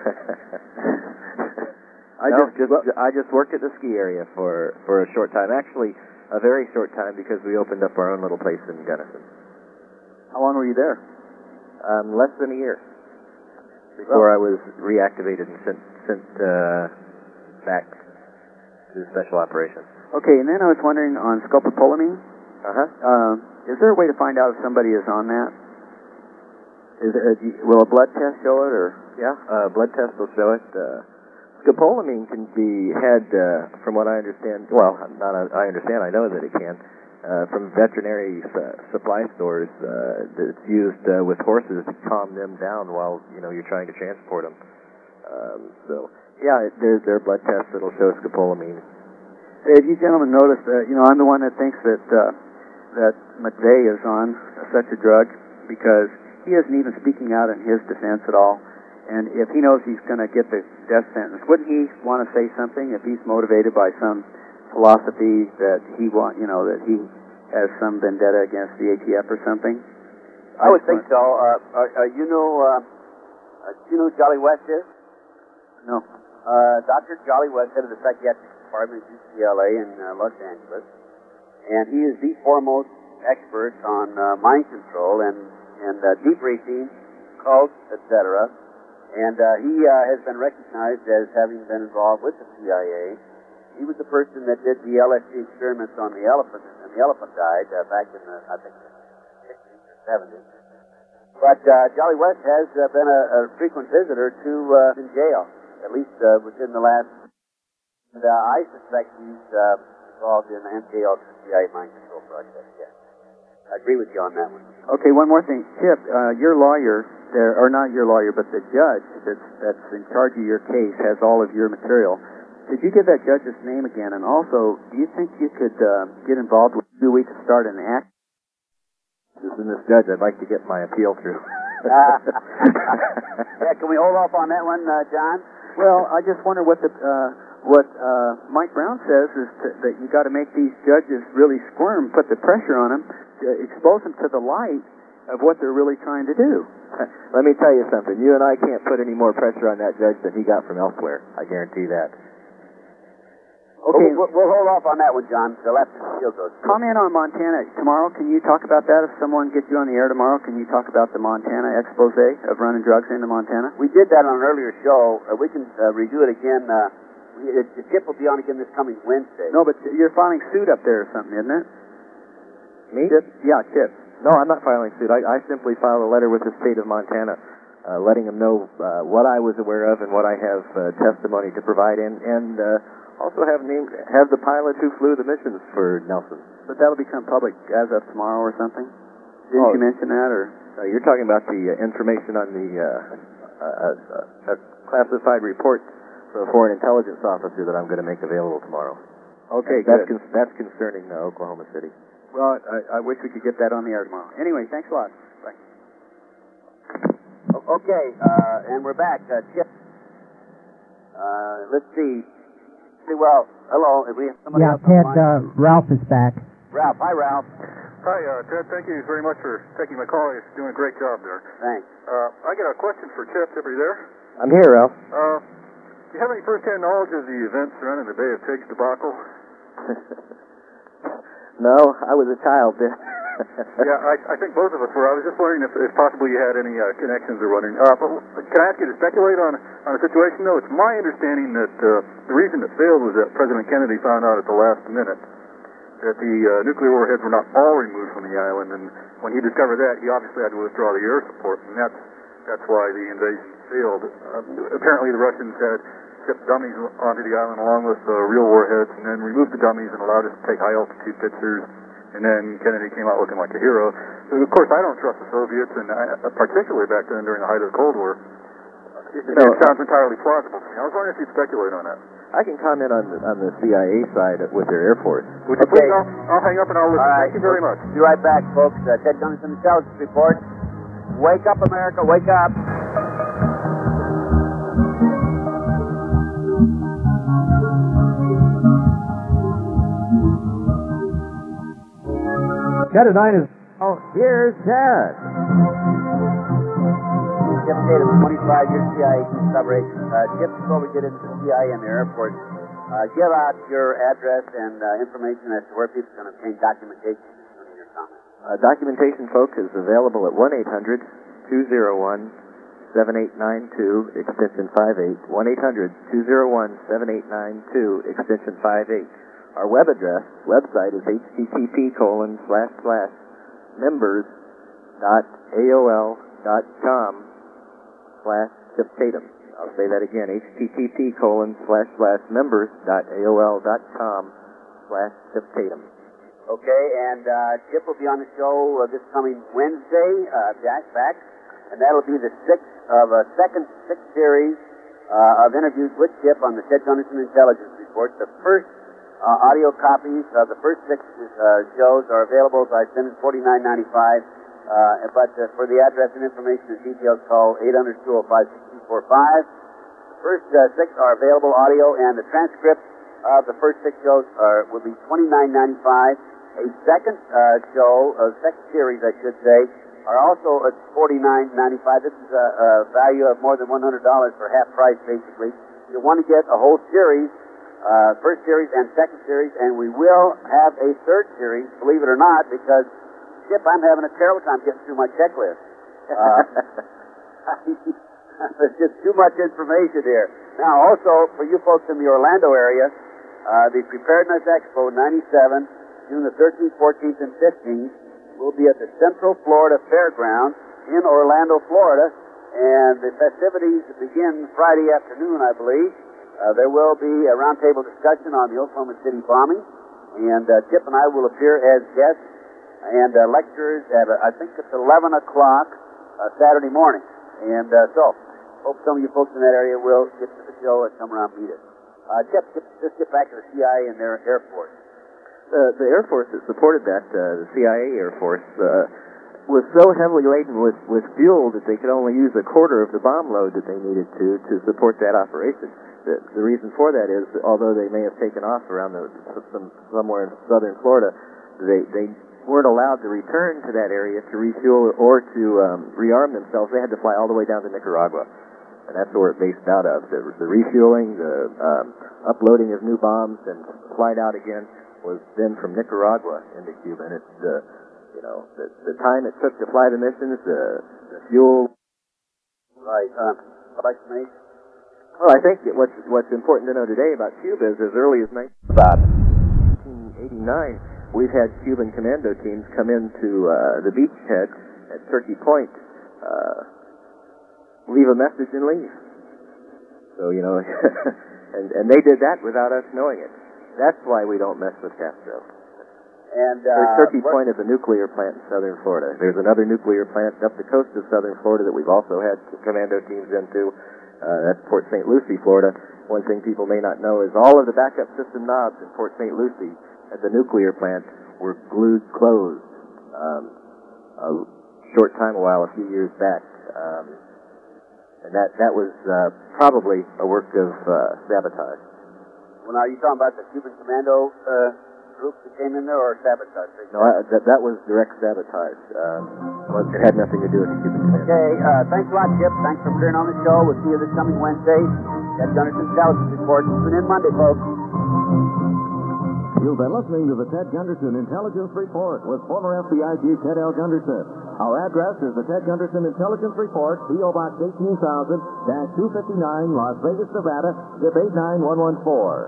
I no, just, just well, I just worked at the ski area for, for a short time. Actually, a very short time because we opened up our own little place in Gunnison.
How long were you there?
Um, less than a year before well, I was reactivated and sent sent uh, back to special operations.
Okay, and then I was wondering on scopolamine.
Uh-huh.
Uh, is there a way to find out if somebody is on that? Is it, uh, will a blood test show it, or?
Yeah, uh, blood test will show it. Uh, scopolamine can be had, uh, from what I understand. Well, not uh, I understand. I know that it can. Uh, from veterinary uh, supply stores uh, that's used uh, with horses to calm them down while, you know, you're trying to transport them. Um, so, yeah, it, there, there are blood tests that'll show scopolamine.
Hey, have you gentlemen noticed that, you know, I'm the one that thinks that uh, that McVeigh is on such a drug because he isn't even speaking out in his defense at all. And if he knows he's going to get the death sentence, wouldn't he want to say something if he's motivated by some philosophy that he want, you know, that he has some vendetta against the A T F or something?
I would think so. Uh, uh, uh, you know, uh, uh, you know who Jolly West is?
No.
Uh, Doctor Jolly West, head of the psychiatric department at U C L A in uh, Los Angeles, and he is the foremost expert on uh, mind control and and uh, debriefing, cults, et cetera. And uh, he uh, has been recognized as having been involved with the C I A. He was the person that did the L S D experiments on the elephant, and the elephant died uh, back in the, I think, sixties or seventies. But uh, Jolly West has uh, been a, a frequent visitor to uh, in jail, at least uh, within the last. And uh, I suspect he's uh, involved in the M K Ultra C I A mind control project. Yes, I agree with you on that one.
Okay, one more thing, Chip. Uh, your lawyer, there, or not your lawyer, but the judge that's that's in charge of your case has all of your material. Did you give that judge's name again? And also, do you think you could uh, get involved with you? We could start an act.
In this judge, I'd like to get my appeal through.
uh, yeah, can we hold off on that one, uh, John?
Well, I just wonder what the uh, what uh, Mike Brown says is to, that you got to make these judges really squirm, put the pressure on them, to expose them to the light of what they're really trying to do.
Let me tell you something. You and I can't put any more pressure on that judge than he got from elsewhere. I guarantee that.
Okay, we'll, we'll hold off on that one, John, till after the field goes.
Comment on Montana tomorrow. Can you talk about that? If someone gets you on the air tomorrow, can you talk about the Montana expose of running drugs into Montana?
We did that on an earlier show. Uh, we can uh, redo it again. Uh, we, it, the Chip will be on again this coming Wednesday.
No, but you're filing suit up there or something, isn't it?
Me?
Chip? Yeah, Chip.
No, I'm not filing suit. I, I simply filed a letter with the state of Montana, uh, letting them know uh, what I was aware of and what I have uh, testimony to provide, and and uh, also have named have the pilot who flew the missions for Nelson.
But that'll become public as of tomorrow or something. Didn't
Oh.
you mention that, or?
Uh, you're talking about the uh, information on the uh, uh, uh, uh, classified report from a foreign intelligence officer that I'm going to make available tomorrow.
Okay,
that's
good.
Con- that's concerning uh, Oklahoma City.
Well, I, I wish we could get that on the air tomorrow. Anyway, thanks a lot. Bye.
O- Okay, uh, and we're back. Uh, Chip, uh, let's see. See, well, hello. If we have somebody
Yeah,
else on the
Ted,
line.
uh, Ralph is back.
Ralph, hi, Ralph.
Hi, uh, Ted. Thank you very much for taking my call. You're doing a great job there.
Thanks.
Uh, I got a question for Chip. Chip, are you there?
I'm here, Ralph.
Uh, do you have any first-hand knowledge of the events surrounding the Bay of Pigs debacle?
No, I was a child then.
Yeah, I, I think both of us were. I was just wondering if, if possibly you had any uh, connections or running. Uh, but can I ask you to speculate on on a situation, though? It's my understanding that uh, the reason it failed was that President Kennedy found out at the last minute that the uh, nuclear warheads were not all removed from the island, and when he discovered that, he obviously had to withdraw the air support, and that's that's why the invasion failed. Uh, apparently, the Russians had shipped dummies onto the island along with uh, real warheads, and then removed the dummies and allowed us to take high altitude pictures. And then Kennedy came out looking like a hero. So, of course, I don't trust the Soviets, and I, particularly back then during the height of the Cold War. It,
No,
it sounds entirely plausible to me. I was wondering if you'd speculate on that.
I can comment on the, on the C I A side with their Air Force.
Would you
Okay.
please? I'll, I'll hang up and I'll listen.
All right.
Thank you very much.
Be right back, folks. Uh, Ted Gunnison Intelligence Report. Wake up, America. Wake up.
Ted at nine is. Oh, here's Ted.
Chip Tatum, twenty-five years C I A collaboration. Uh, Chip, before we get into the C I A and the Air Force, uh, give out your address and uh, information as to where people can obtain documentation concerning your comments.
Uh, documentation, folks, is available at one eight hundred two oh one seven eight nine two, extension five eight, one eight hundred two oh one seven eight nine two, extension five eight. Our web address, website is http colon slash slash members dot aol dot com slash Chip Tatum. I'll say that again, http colon slash slash members dot aol dot com slash Chip Tatum.
Okay, and uh, Chip will be on the show uh, this coming Wednesday, uh, back, back, and that'll be the sixth of a second sixth series uh, of interviews with Chip on the Ted Gunnison Intelligence Report. The first uh, audio copies of the first six uh, shows are available by sending forty-nine ninety-five. Uh, but uh, for the address and information and details, call eight hundred two oh five six two four five. The first uh, six are available audio, and the transcript of the first six shows are, will be twenty-nine ninety-five. A second uh, show, a second series, I should say, are also at forty-nine ninety-five. This is a, a value of more than one hundred dollars for half price, basically. You want to get a whole series, uh, first series and second series, and we will have a third series, believe it or not, because, Chip, I'm having a terrible time getting through my checklist. Uh, there's just too much information here. Now, also, for you folks in the Orlando area, uh, the Preparedness Expo ninety-seven, June the thirteenth, fourteenth, and fifteenth, will be at the Central Florida Fairgrounds in Orlando, Florida, and the festivities begin Friday afternoon, I believe. Uh, there will be a roundtable discussion on the Oklahoma City bombing, and uh, Chip and I will appear as guests and uh, lecturers at, uh, I think it's eleven o'clock uh, Saturday morning. And uh, so, hope some of you folks in that area will get to the show and come around and meet us. Uh, Chip, let's get back to the C I A and their Air Force.
Uh, the Air Force that supported that, uh, the C I A Air Force, uh, was so heavily laden with, with fuel that they could only use a quarter of the bomb load that they needed to to support that operation. The, the reason for that is, that although they may have taken off around the, some, somewhere in southern Florida, they, they weren't allowed to return to that area to refuel or to um, rearm themselves. They had to fly all the way down to Nicaragua, and that's where it based out of. The, the refueling, the um, uploading of new bombs, and flight out again was then from Nicaragua into Cuba. And it's uh, you know the, the time it took to fly the missions, the, the fuel.
Right. Uh, what I can make?
Well, I think that what's what's important to know today about Cuba is as early as nineteen eighty-nine. We've had Cuban commando teams come into uh, the beachhead at Turkey Point, uh, leave a message and leave. So, you know, and, and they did that without us knowing it. That's why we don't mess with Castro.
And uh,
There's Turkey Point is a nuclear plant in southern Florida. There's another nuclear plant up the coast of southern Florida that we've also had commando teams into. Uh, that's Port Saint Lucie, Florida. One thing people may not know is all of the backup system knobs in Port Saint Lucie at the nuclear plant were glued closed um, a short time a while, a few years back. Um, and that, that was uh, probably a work of uh, sabotage.
Well, now, are you talking about the Cuban commando uh, group that came in there, or sabotage?
No, I, that, that was direct sabotage. Um, well, it had nothing to do with the Cuban commando.
Okay, uh, thanks a lot, Chip. Thanks for appearing on the show. We'll see you this coming Wednesday. Ted Gunderson Intelligence Report. Tune in Monday, folks.
You've been listening to the Ted Gunderson Intelligence Report with former F B I Chief Ted L. Gunderson. Our address is the Ted Gunderson Intelligence Report, P O. Box eighteen thousand, two fifty-nine, Las Vegas, Nevada, zip eight nine one one four.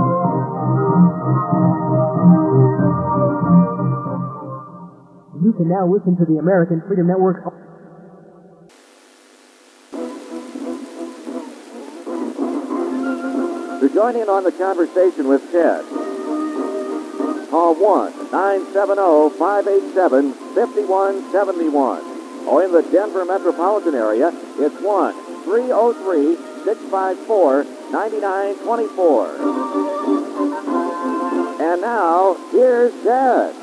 You can now listen to the American Freedom Network.
To join in on the conversation with Ted, call one nine seven zero, five eight seven, five one seven one. Or in the Denver metropolitan area, it's one three zero three, six five four, nine nine two four. And now, here's Ted.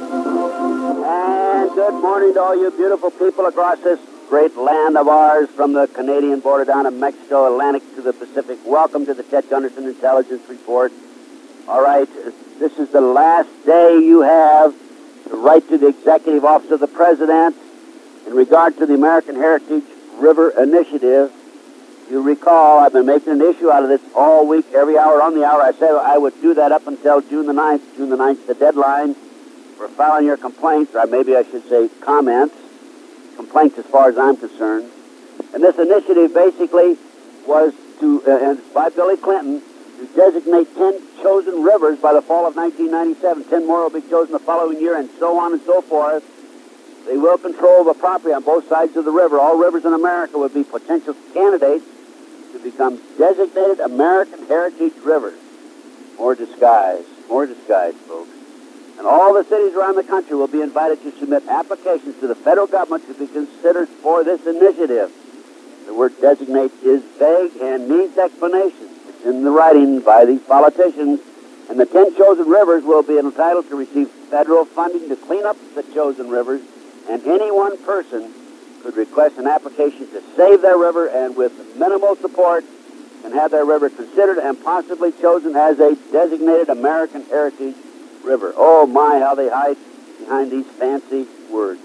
And good morning to all you beautiful people across this great land of ours, from the Canadian border down to Mexico, Atlantic to the Pacific. Welcome to the Ted Gunderson Intelligence Report. All right, this is the last day you have to write to the Executive Office of the President in regard to the American Heritage River Initiative. You recall, I've been making an issue out of this all week, every hour on the hour. I said I would do that up until June the ninth. June the ninth is the deadline for filing your complaints, or maybe I should say comments. Complaints as far as I'm concerned. And this initiative basically was to, uh, and it's by Billy Clinton, to designate ten chosen rivers by the fall of nineteen ninety-seven. ten more will be chosen the following year, and so on and so forth. They will control the property on both sides of the river. All rivers in America would be potential candidates to become designated American Heritage Rivers. More disguise. More disguise, folks. And all the cities around the country will be invited to submit applications to the federal government to be considered for this initiative. The word designate is vague and needs explanation. It's in the writing by these politicians. And the ten chosen rivers will be entitled to receive federal funding to clean up the chosen rivers, and any one person could request an application to save their river, and with minimal support can have their river considered and possibly chosen as a designated American Heritage River. Oh my, how they hide behind these fancy words.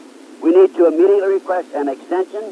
We need to immediately request an extension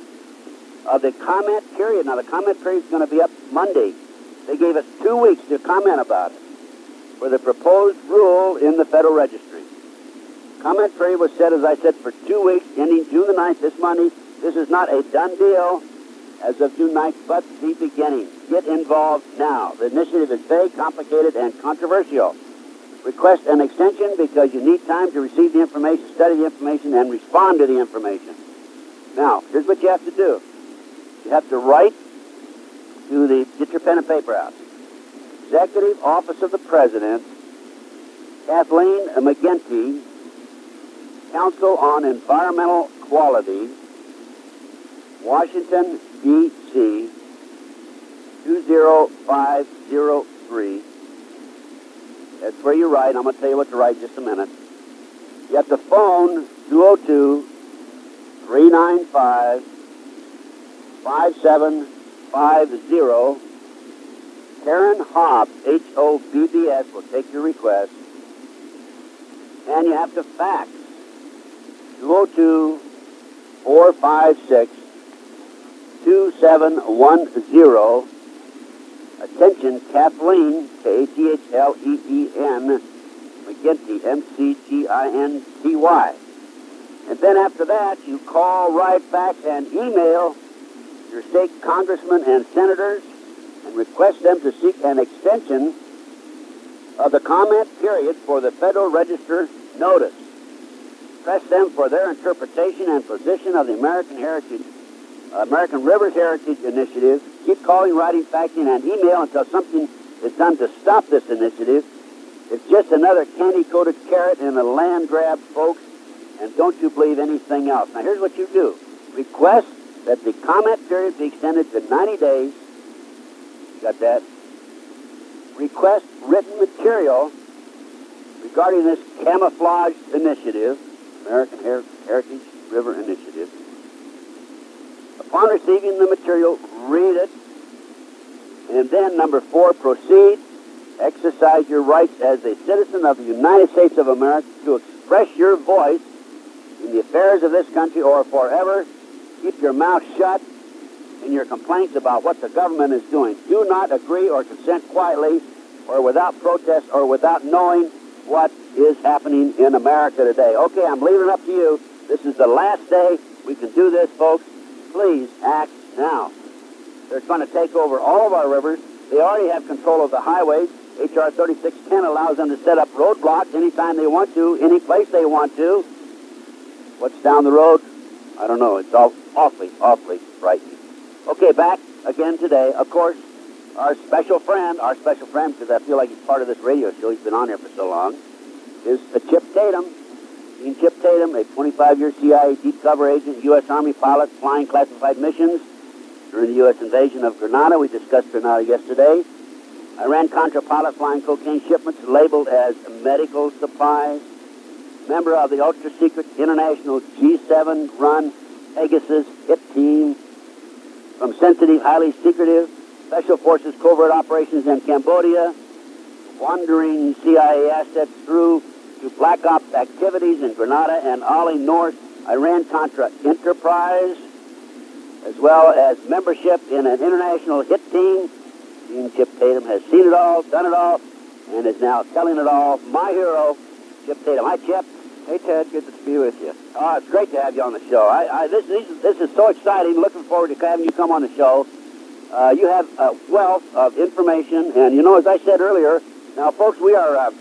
of the comment period. Now, the comment period is going to be up Monday. They gave us two weeks to comment about it for the proposed rule in the Federal Registry. Comment period was set, as I said, for two weeks, ending June the ninth, this Monday. This is not a done deal as of June ninth, but the beginning. Get involved now. The initiative is vague, complicated, and controversial. Request an extension because you need time to receive the information, study the information, and respond to the information. Now, here's what you have to do. You have to write to the, get your pen and paper out, Executive Office of the President, Kathleen McGinty, Council on Environmental Quality, Washington, D C, two zero five zero three. That's where you write. I'm going to tell you what to write in just a minute. You have to phone two oh two, three nine five, five seven five zero. Karen Hobbs, H O B B S, will take your request. And you have to fax two oh two, four five six, two seven one zero. Attention, Kathleen, K A T H L E E N, McGinty, M C G I N T Y. And then after that, you call, write, fax, and email your state congressmen and senators and request them to seek an extension of the comment period for the Federal Register notice. Press them for their interpretation and position of the American Heritage, uh, American Rivers Heritage Initiative. Keep calling, writing, faxing, and email until something is done to stop this initiative. It's just another candy-coated carrot and a land grab, folks, and don't you believe anything else. Now, here's what you do. Request that the comment period be extended to ninety days. You got that? Request written material regarding this camouflage initiative, American Her- Heritage River Initiative. Upon receiving the material, read it. And then, number four, proceed. Exercise your rights as a citizen of the United States of America to express your voice in the affairs of this country, or forever keep your mouth shut in your complaints about what the government is doing. Do not agree or consent quietly or without protest or without knowing what is happening in America today. Okay, I'm leaving it up to you. This is the last day we can do this, folks. Please act now. They're trying to take over all of our rivers. They already have control of the highways. H R thirty-six ten allows them to set up roadblocks anytime they want to, any place they want to. What's down the road? I don't know. It's all awfully, awfully frightening. Okay, back again today. Of course, our special friend, our special friend, because I feel like he's part of this radio show, he's been on here for so long, is uh, Chip Tatum. Dean Chip Tatum, a twenty-five-year C I A deep cover agent, U S Army pilot flying classified missions during the U S invasion of Grenada. We discussed Grenada yesterday. Iran-Contra pilot flying cocaine shipments labeled as medical supplies. Member of the ultra-secret international G seven run Pegasus hit team. From sensitive, highly secretive Special Forces covert operations in Cambodia, wandering C I A assets through to Black Ops activities in Grenada and Ali North Iran-Contra enterprise, as well as membership in an international hit team. Dean Chip Tatum has seen it all, done it all, and is now telling it all. My hero, Chip Tatum. Hi, Chip.
Hey, Ted. Good to be with you.
Oh, it's great to have you on the show. I, I, this, this, this is so exciting. Looking forward to having you come on the show. Uh, you have a wealth of information, and you know, as I said earlier, now, folks, we are uh,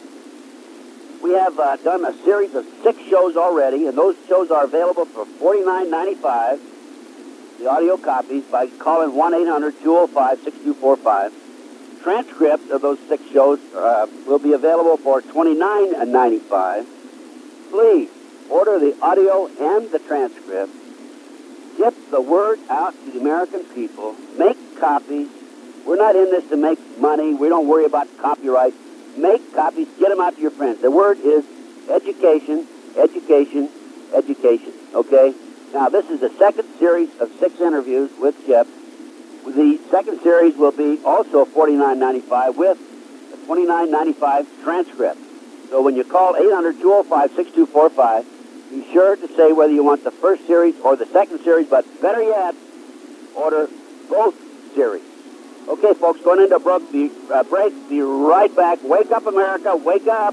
we have uh, done a series of six shows already, and those shows are available for forty-nine ninety-five. The audio copies by calling one eight hundred two oh five six two four five. Transcripts of those six shows uh, will be available for twenty-nine ninety-five. Please order the audio and the transcript. Get the word out to the American people. Make copies. We're not in this to make money. We don't worry about copyright. Make copies. Get them out to your friends. The word is education, education, education. Okay? Now, this is the second series of six interviews with Chip. The second series will be also forty-nine ninety-five with a twenty-nine ninety-five transcript. So when you call eight hundred two oh five six two four five, be sure to say whether you want the first series or the second series, but better yet, order both series. Okay, folks, going into a break, be, uh, break, be right back. Wake up, America, wake up.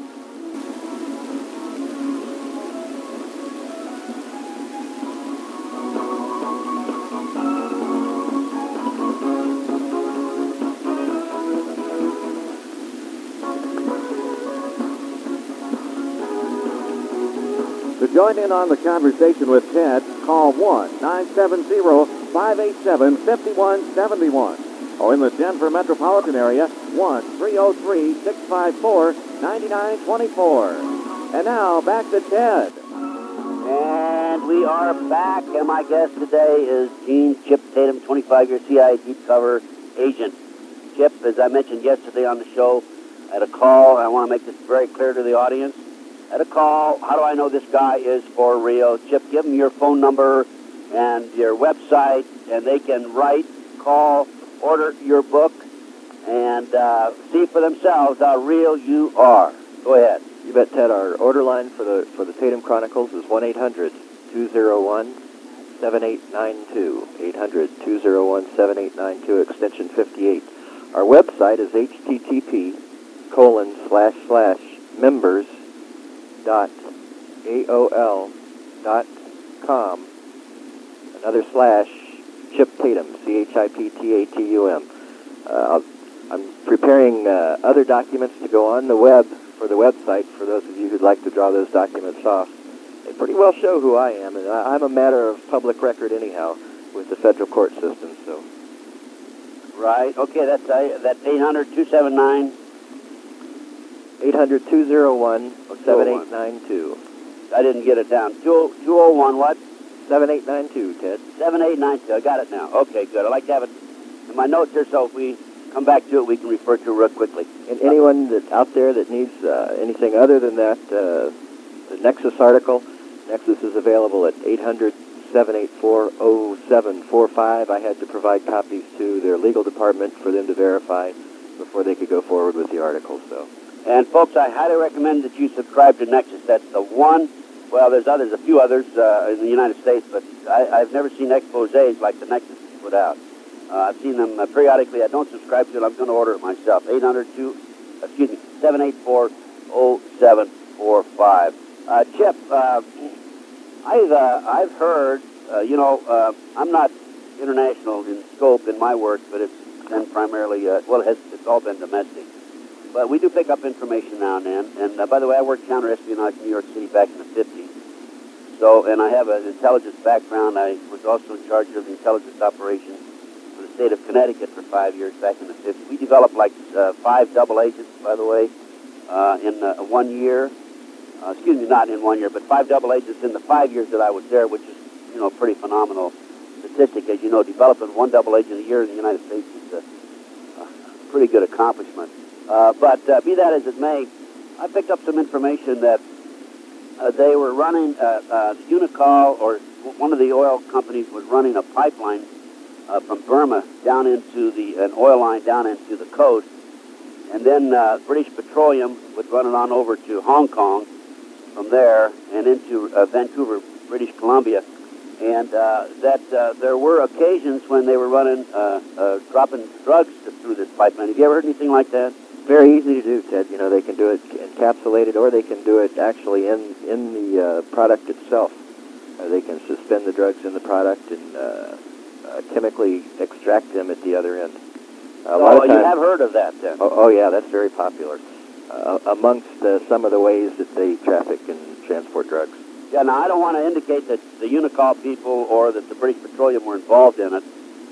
To join in on the conversation with Ted, call one nine seven zero five eight seven five one seven one. Or in the Denver metropolitan area, one three oh three six five four nine nine two four. And now, back to Ted.
And we are back, and my guest today is Dean Chip Tatum, twenty-five-year C I A deep cover agent. Chip, as I mentioned yesterday on the show, I had a call, and I want to make this very clear to the audience. I had a call, how do I know this guy is for real? Chip, give them your phone number and your website, and they can write, call, order your book, and uh, see for themselves how real you are. Go ahead.
You bet, Ted. Our order line for the for the Tatum Chronicles is one eight hundred two oh one seven eight nine two. eight hundred two oh one seven eight nine two, extension fifty-eight. Our website is http colon slash slash members dot aol dot com. Another slash Chip Tatum, C H I P T A T U M. Uh, I'm preparing uh, other documents to go on the web for the website for those of you who'd like to draw those documents off. They pretty well show who I am, and I, I'm a matter of public record anyhow with the federal court system. So,
right. Okay, that's uh, that's eight hundred two seven nine
eight hundred, two oh one, seven eight nine two.
I didn't get it down. two oh one what?
seven eight nine two, Ted.
seven eight nine two. I got it now. Okay, good. I like to have it in my notes here, so if we come back to it, we can refer to it real quickly.
And anyone that's out there that needs uh, anything other than that, uh, the Nexus article, Nexus is available at eight hundred, seven eight four, oh seven four five. I had to provide copies to their legal department for them to verify before they could go forward with the article. So,
and folks, I highly recommend that you subscribe to Nexus. That's the one. Well, there's others, a few others uh, in the United States, but I, I've never seen exposés like the Nexus put out. Uh, I've seen them uh, periodically. I don't subscribe to it. I'm going to order it myself. eight hundred two, excuse me, seven eight four, oh seven four five. Uh, Chip, uh, I've uh, I've heard. Uh, you know, uh, I'm not international in scope in my work, but it's been primarily uh, well, it has, it's all been domestic. But we do pick up information now and then. And uh, by the way, I worked counter-espionage in New York City back in the fifties. So, and I have an intelligence background. I was also in charge of the intelligence operations for the state of Connecticut for five years back in the fifties. We developed like uh, five double agents, by the way, uh, in uh, one year. Uh, excuse me, not in one year, but five double agents in the five years that I was there, which is, you know, a pretty phenomenal statistic. As you know, developing one double agent a year in the United States is a, a pretty good accomplishment. Uh, but uh, be that as it may, I picked up some information that uh, they were running, uh, uh, Unocal, or one of the oil companies was running a pipeline uh, from Burma down into the, an oil line down into the coast, and then uh, British Petroleum would run it on over to Hong Kong from there and into uh, Vancouver, British Columbia, and uh, that uh, there were occasions when they were running, uh, uh, dropping drugs through this pipeline. Have you ever heard anything like that?
Very easy to do, Ted. You know, they can do it encapsulated, or they can do it actually in in the uh, product itself. Uh, they can suspend the drugs in the product and uh, uh, chemically extract them at the other end. Uh, a
oh,
lot of
you
times,
have heard of that, then?
Oh, oh yeah, that's very popular. Uh, amongst uh, some of the ways that they traffic and transport drugs.
Yeah, now I don't want to indicate that the Unocal people or that the British Petroleum were involved in it,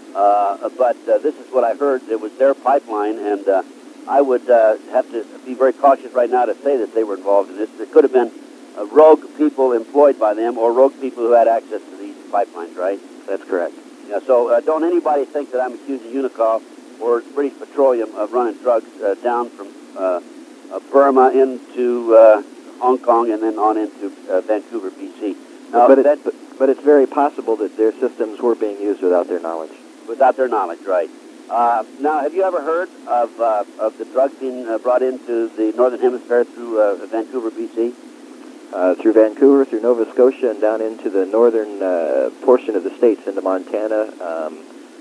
uh, but uh, this is what I heard. It was their pipeline, and uh, I would uh, have to be very cautious right now to say that they were involved in this. There could have been uh, rogue people employed by them or rogue people who had access to these pipelines, right?
That's correct.
Yeah, so uh, don't anybody think that I'm accusing Unocal or British Petroleum of running drugs uh, down from uh, uh, Burma into uh, Hong Kong and then on into uh, Vancouver, B C. Now,
but, it,
that,
but, but it's very possible that their systems were being used without their knowledge.
Without their knowledge, right. Uh, now, have you ever heard of uh, of the drugs being uh, brought into the Northern Hemisphere through uh, Vancouver, B C?
Uh, through Vancouver, through Nova Scotia, and down into the northern uh, portion of the states, into Montana, um,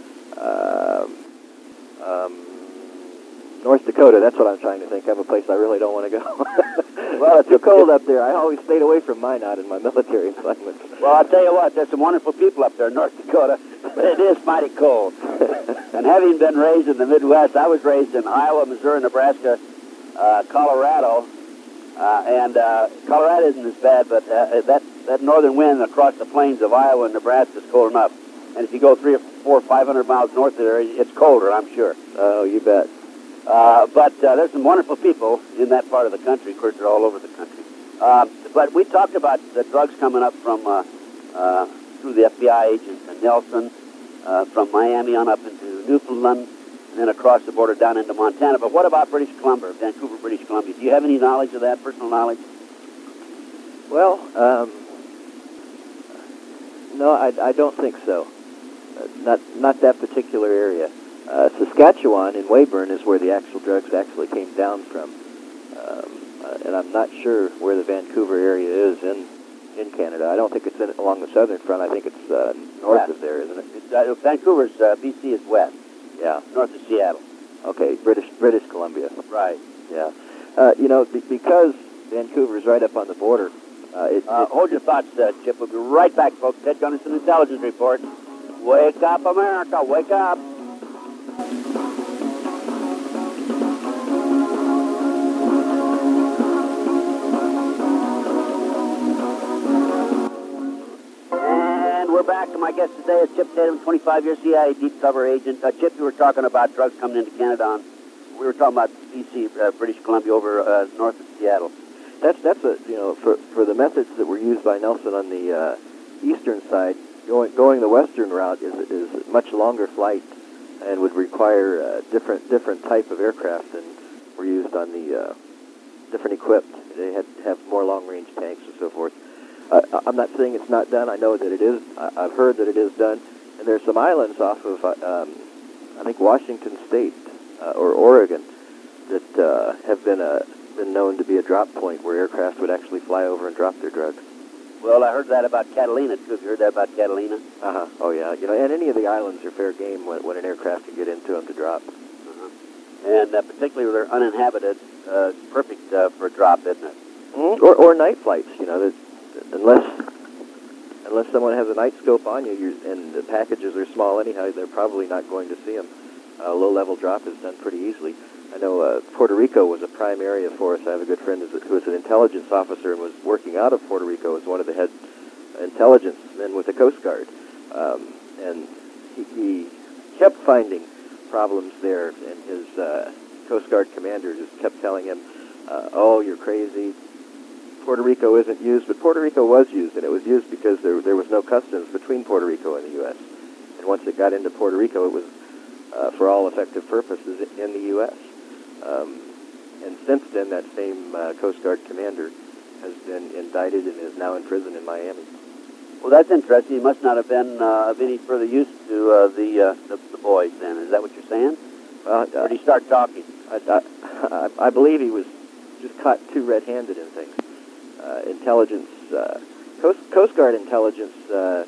uh, um, North Dakota. That's what I'm trying to think of, a place I really don't want to go. Well, it's too cold up there. I always stayed away from Minot in my military assignments.
Well, I'll tell you what, there's some wonderful people up there in North Dakota, but it is mighty cold. And having been raised in the Midwest, I was raised in Iowa, Missouri, Nebraska, uh, Colorado, uh, and uh, Colorado isn't as bad, but uh, that, that northern wind across the plains of Iowa and Nebraska is cold enough. And if you go three or four or five hundred miles north of there, it's colder, I'm sure.
Oh, you bet.
Uh, but uh, there's some wonderful people in that part of the country. Of course, they're all over the country. Uh, but we talked about the drugs coming up from uh, uh, through the F B I agents in Nelson, uh, from Miami on up into Newfoundland, and then across the border down into Montana. But what about British Columbia, Vancouver, British Columbia? Do you have any knowledge of that, personal knowledge?
Well, um, no, I, I don't think so. Uh, not not that particular area. Uh, Saskatchewan in Weyburn is where the actual drugs actually came down from, um, uh, and I'm not sure where the Vancouver area is in in Canada. I don't think it's in, along the southern front. I think it's uh, north
yeah.
of there, isn't it?
It's, uh, Vancouver's uh, B C is west.
Yeah,
north of Seattle.
Okay, British British Columbia.
Right.
Yeah. Uh, you know, be, because Vancouver's right up on the border. Uh, it,
uh,
it,
hold your thoughts, uh, Chip. We'll be right back, folks. Ted Gunnison Intelligence Report. Wake up, America! Wake up! We're back, and my guest today is Chip Tatum, twenty-five year C I A deep cover agent. Uh, Chip, you were talking about drugs coming into Canada on we were talking about B C, uh, British Columbia, over uh, north of Seattle.
That's that's a you know for for the methods that were used by Nelson on the uh, eastern side, going going the western route is is a much longer flight and would require uh, different different type of aircraft than were used on the uh, different equipped. They had to have more long range tanks and so forth. Uh, I'm not saying it's not done. I know that it is. I, I've heard that it is done. And there's some islands off of uh, um, I think Washington State uh, or Oregon that uh, have been a been known to be a drop point where aircraft would actually fly over and drop their drugs.
Well, I heard that about Catalina, too. Have you heard that about Catalina?
Uh-huh. Oh, yeah. You know, and any of the islands are fair game when, when an aircraft can get into them to drop.
Uh-huh. And uh, particularly where they're uninhabited, uh, perfect uh, for a drop, isn't it?
Mm-hmm. Or, or night flights, you know. That, unless unless someone has a night scope on you you're, and the packages are small anyhow, they're probably not going to see them. A uh, low-level drop is done pretty easily. I know uh, Puerto Rico was a prime area for us. I have a good friend who was an intelligence officer and was working out of Puerto Rico as one of the head intelligence men with the Coast Guard. Um, and he, he kept finding problems there, and his uh, Coast Guard commander just kept telling him, uh, oh, you're crazy. Puerto Rico isn't used, but Puerto Rico was used, and it was used because there, there was no customs between Puerto Rico and the U S And once it got into Puerto Rico, it was, uh, for all effective purposes, in the U S Um, and since then, that same uh, Coast Guard commander has been indicted and is now in prison in Miami.
Well, that's interesting. He must not have been uh, of any further use to uh, the, uh, the the boys then. Is that what you're saying?
Uh,
or did he start talking?
I, I, I believe he was just caught too red-handed in things. Uh, intelligence, uh, Coast, Coast Guard intelligence uh,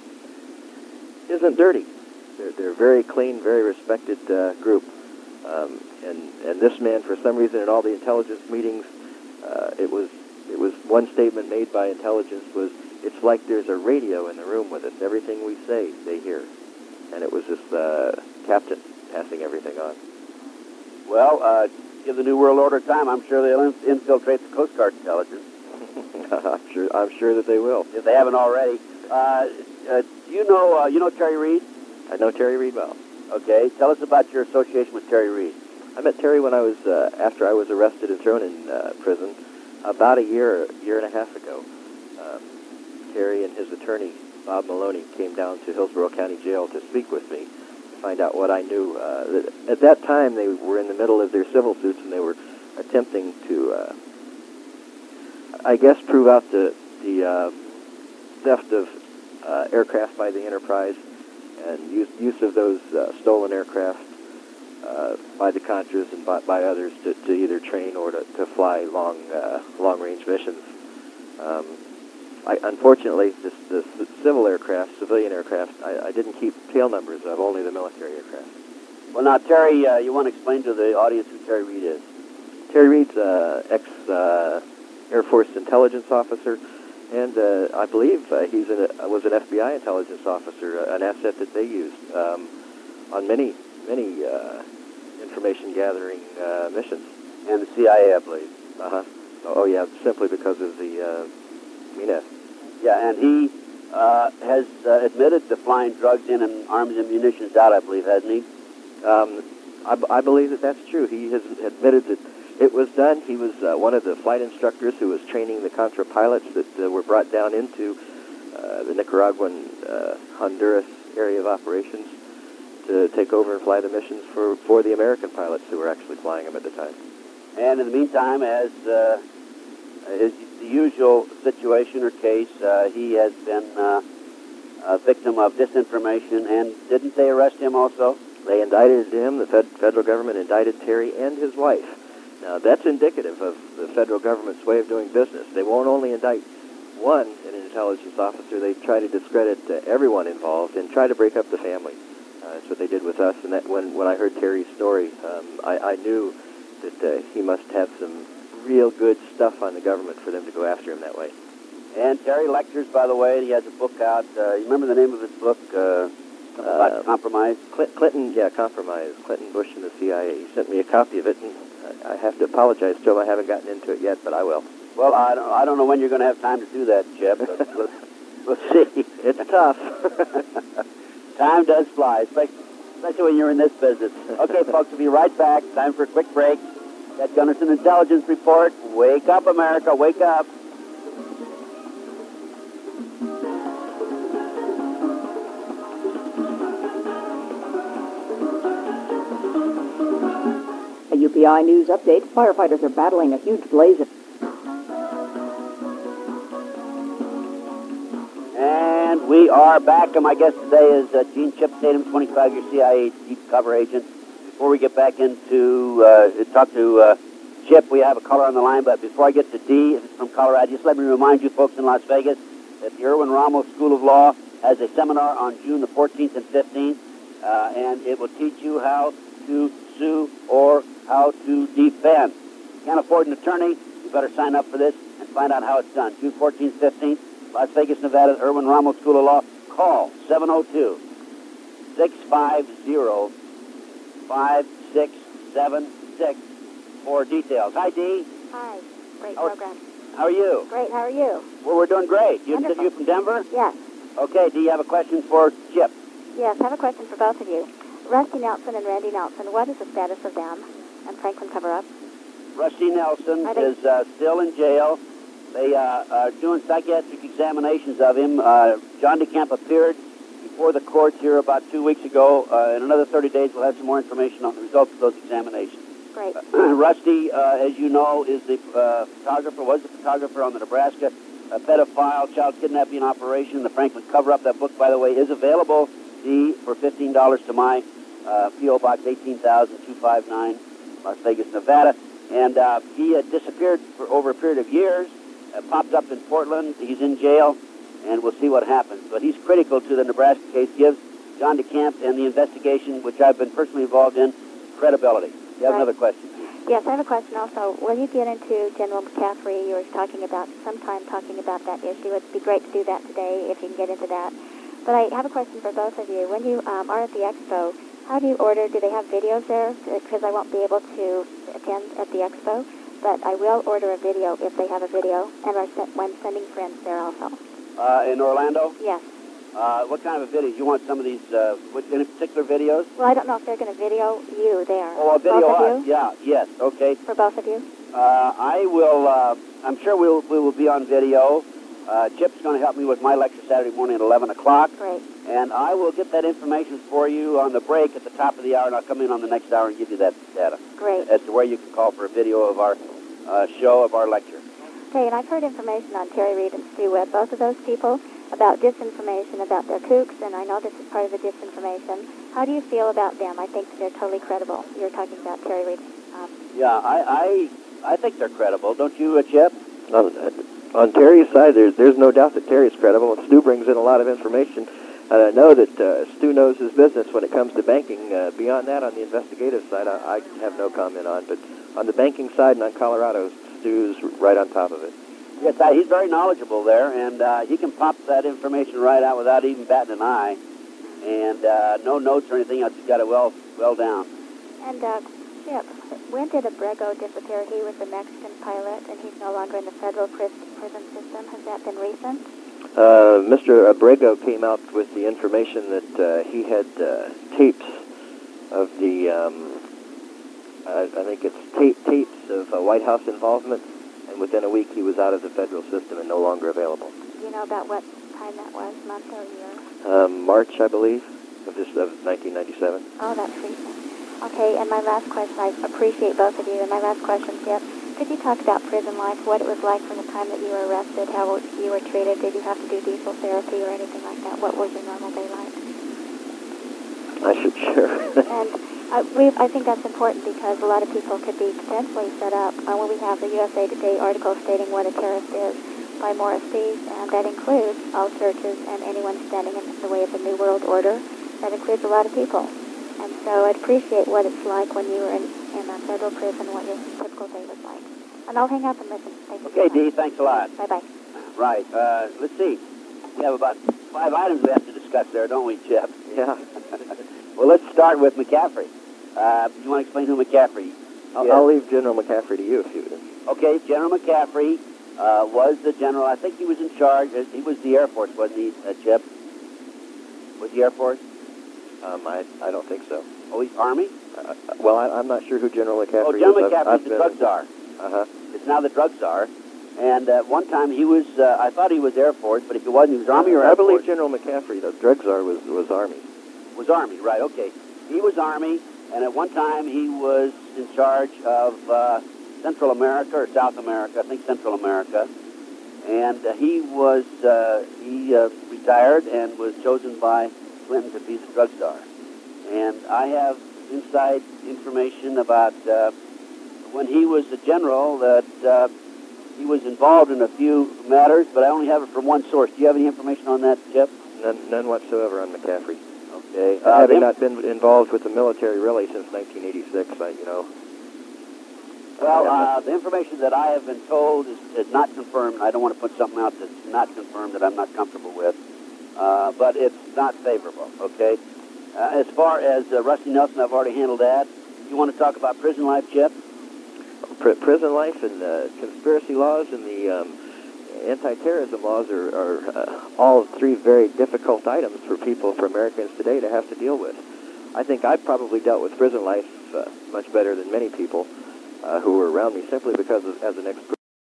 isn't dirty. They're, they're a very clean, very respected uh, group. Um, and, and this man, for some reason, in all the intelligence meetings, uh, it was it was one statement made by intelligence was, it's like there's a radio in the room with us. Everything we say, they hear. And it was this uh, captain passing everything on.
Well, uh, give the New World Order time. I'm sure they'll in- infiltrate the Coast Guard intelligence.
I'm sure. I'm sure that they will,
if they haven't already. Uh, uh, do you know? Uh, you know Terry Reid?
I know Terry Reid well.
Okay, tell us about your association with Terry Reid.
I met Terry when I was uh, after I was arrested and thrown in uh, prison about a year, year and a half ago. Um, Terry and his attorney Bob Maloney came down to Hillsborough County Jail to speak with me to find out what I knew. Uh, at that time, they were in the middle of their civil suits and they were attempting to, uh, I guess, prove out the the uh, theft of uh, aircraft by the Enterprise and use, use of those uh, stolen aircraft uh, by the Contras and by, by others to, to either train or to, to fly long uh, long range missions. Um, I, unfortunately, this, the civil aircraft, civilian aircraft, I, I didn't keep tail numbers of, only the military aircraft.
Well, now, Terry, uh, you want to explain to the audience who Terry Reid is?
Terry Reid's uh, ex uh, Air Force intelligence officer, and uh, I believe uh, he's an, uh, was an F B I intelligence officer, uh, an asset that they used um, on many, many uh, information gathering uh, missions.
And the C I A, I believe.
Uh-huh. Oh, yeah, simply because of the uh, M I N E F.
Yeah, and he uh, has uh, admitted to flying drugs in and arms and munitions out, I believe, hasn't he?
Um, I, b- I believe that that's true. He has admitted that it was done. He was uh, one of the flight instructors who was training the Contra pilots that uh, were brought down into uh, the Nicaraguan, uh, Honduras area of operations to take over and fly the missions for, for the American pilots who were actually flying them at the time.
And in the meantime, as uh, is the usual situation or case, uh, he has been uh, a victim of disinformation. And didn't they arrest him also?
They indicted him. The fed- federal government indicted Terry and his wife. Now, that's indicative of the federal government's way of doing business. They won't only indict one, an intelligence officer. They try to discredit uh, everyone involved and try to break up the family. Uh, that's what they did with us. And that when, when I heard Terry's story, um, I, I knew that uh, he must have some real good stuff on the government for them to go after him that way.
And Terry lectures, by the way. He has a book out. Uh, you remember the name of his book? Uh, about uh, compromise?
Cl- Clinton, yeah, compromise. Clinton, Bush, and the C I A. He sent me a copy of it, and I have to apologize to him. I haven't gotten into it yet, but I will.
Well, I don't, I don't know when you're going to have time to do that, Jeb, but we'll, we'll see.
It's tough.
Time does fly. especially when you're in this business. Okay, folks, we'll be right back. Time for a quick break. That Gunnison Intelligence Report. Wake up, America. Wake up.
A U P I News update. Firefighters are battling a huge blaze.
And we are back, and my guest today is uh, Gene Chip Tatum, twenty-five-year C I A deep cover agent. Before we get back into uh, talk to uh, Chip, we have a caller on the line, but before I get to D from Colorado, just let me remind you folks in Las Vegas that the Erwin Ramos School of Law has a seminar on June the fourteenth and fifteenth, uh, and it will teach you how to sue or how to defend. If you can't afford an attorney, you better sign up for this and find out how it's done. June fourteenth, fifteenth, Las Vegas, Nevada, Erwin Ramos School of Law. Call seven oh two, six five zero, five six seven six for details. Hi, Dee.
Hi. Great
How-
program.
How are you?
Great. How are you?
Well, we're doing great. You,
Wonderful.
you from Denver?
Yes.
Okay, do you have a question for Chip?
Yes. I have a question for both of you. Rusty Nelson and Randy Nelson, what is the status of them and Franklin Cover-Up?
Rusty Nelson
Are they-
is uh, still in jail. They uh, are doing psychiatric examinations of him. Uh, John DeCamp appeared before the courts here about two weeks ago. Uh, in another thirty days, we'll have some more information on the results of those examinations.
Great.
Uh, Rusty, uh, as you know, is the uh, photographer, was the photographer on the Nebraska uh, pedophile child kidnapping operation, the Franklin Cover-Up. That book, by the way, is available D, for fifteen dollars to my uh, P O. Box eighteen thousand two fifty-nine, Las Vegas, Nevada. And uh, he had disappeared for over a period of years, uh, popped up in Portland. He's in jail, and we'll see what happens. But he's critical to the Nebraska case, gives John DeCamp and the investigation, which I've been personally involved in, credibility. You have
Right.
another question?
Yes, I have a question also. When you get into General McCaffrey, you were talking about, sometime talking about that issue. It'd be great to do that today if you can get into that. But I have a question for both of you. When you um, are at the expo, how do you order? Do they have videos there? Because I won't be able to attend at the expo, but I will order a video if they have a video, and are sent, when sending friends there also.
Uh, in Orlando?
Yes.
Uh, what kind of a video? You want some of these, uh, what, any particular videos?
Well, I don't know if they're going to video you there.
Oh, a video
both
us?
of you?
Yeah, yes, okay.
For both of you?
Uh, I will, uh, I'm sure we'll, we will be on video. Uh, Chip's going to help me with my lecture Saturday morning at eleven o'clock.
Great.
And I will get that information for you on the break at the top of the hour, and I'll come in on the next hour and give you that data.
Great.
As to where you can call for a video of our uh, show, of our lecture.
Okay, and I've heard information on Terry Reid and Stu Webb, both of those people, about disinformation about their kooks, and I know this is part of the disinformation. How do you feel about them? I think they're totally credible. You're talking about Terry Reid. Um,
Yeah, I, I, I think they're credible. Don't you, uh, Chip?
On, on Terry's side, there's there's no doubt that Terry's credible, and Stu brings in a lot of information. And I know that uh, Stu knows his business when it comes to banking. Uh, beyond that, on the investigative side, I, I have no comment on. But on the banking side and on Colorado, Stu's right on top of it.
Yes, I, he's very knowledgeable there, and uh, he can pop that information right out without even batting an eye. And uh, no notes or anything else. He's got it well, well down.
and, uh, Chip, when did Abrego disappear? He was a Mexican pilot, and he's no longer in the federal pris- prison system. Has that been recent?
Uh, Mister Abrego came out with the information that uh, he had uh, tapes of the, um, I, I think it's tape, tapes of uh, White House involvement, and within a week he was out of the federal system and no longer available.
Do you know about what time that was, month or year?
Um, March, I believe, of this of nineteen ninety-seven.
Oh, that's recent. Okay, and my last question, I appreciate both of you, and my last question, Chip, could you talk about prison life, what it was like from the time that you were arrested, how you were treated? Did you have to do diesel therapy or anything like that? What was your normal day like?
I should share.
And uh, we, I think that's important because a lot of people could be potentially set up. Uh, when we have the U S A Today article stating what a terrorist is by Morris Dees, and that includes all churches and anyone standing in the way of the New World Order. That includes a lot of people. And so I'd appreciate what it's like when you were in, in a federal prison, what your typical day was like. And I'll hang up and listen. Thank you.
Okay, Dee, thanks a lot.
Bye-bye.
Right. Uh, let's see. We have about five items we have to discuss there, don't we, Chip?
Yeah.
Well, let's start with McCaffrey. Uh, you want to explain who McCaffrey
I'll,
is?
I'll leave General McCaffrey to you if you.
Okay, General McCaffrey uh, was the general. I think he was in charge. uh, He was the Air Force, wasn't he, uh, Chip? Was the Air Force?
Um, I I don't think so.
Oh, he's Army?
Uh, well, I, I'm not sure who General McCaffrey
oh,
is.
General
I've-
McCaffrey's
I've
the
been-
drug czar.
Uh-huh.
It's now the drug czar. And at one time he was, uh, I thought he was Air Force, but if he wasn't, he was Army or Air
I believe
Force?
General McCaffrey, the drug czar, was, was Army.
Was Army, right, okay. He was Army, and at one time he was in charge of uh, Central America or South America, I think Central America. And uh, he was, uh, he uh, retired and was chosen by Clinton to be the drug czar. And I have inside information about uh, when he was a general that uh, he was involved in a few matters, but I only have it from one source. Do you have any information on that, Jeff?
None, none whatsoever on McCaffrey.
Okay.
Uh,
Uh,
having
them-
not been involved with the military really since nineteen eighty-six, I, you know.
Well, uh, the information that I have been told is, is not confirmed. I don't want to put something out that's not confirmed that I'm not comfortable with, uh, but it's not favorable, okay? Uh, as far as uh, Rusty Nelson, I've already handled that. You want to talk about prison life, Jeff?
Pr- prison life and uh, conspiracy laws and the um, anti-terrorism laws are, are uh, all three very difficult items for people, for Americans today to have to deal with. I think I've probably dealt with prison life uh, much better than many people uh, who were around me, simply because of, as an expert,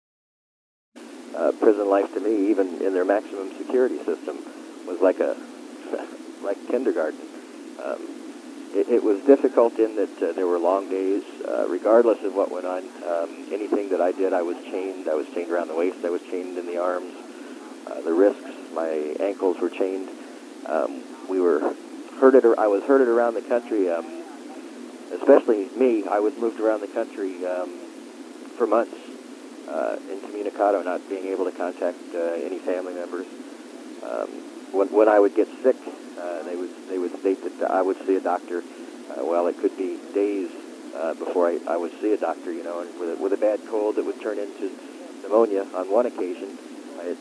uh, prison life to me, even in their maximum security system, was like a like kindergarten. Um, it, it was difficult in that uh, there were long days, uh, regardless of what went on. Um, anything that I did, I was chained. I was chained around the waist. I was chained in the arms, uh, the wrists. My ankles were chained. Um, we were herded. I was herded around the country. Um, especially me. I was moved around the country um, for months, uh, incommunicado, not being able to contact uh, any family members. Um, when, when I would get sick, uh, they would they would state that I would see a doctor. Uh, well, it could be days uh, before I, I would see a doctor. You know, and with a, with a bad cold that would turn into pneumonia. On one occasion, I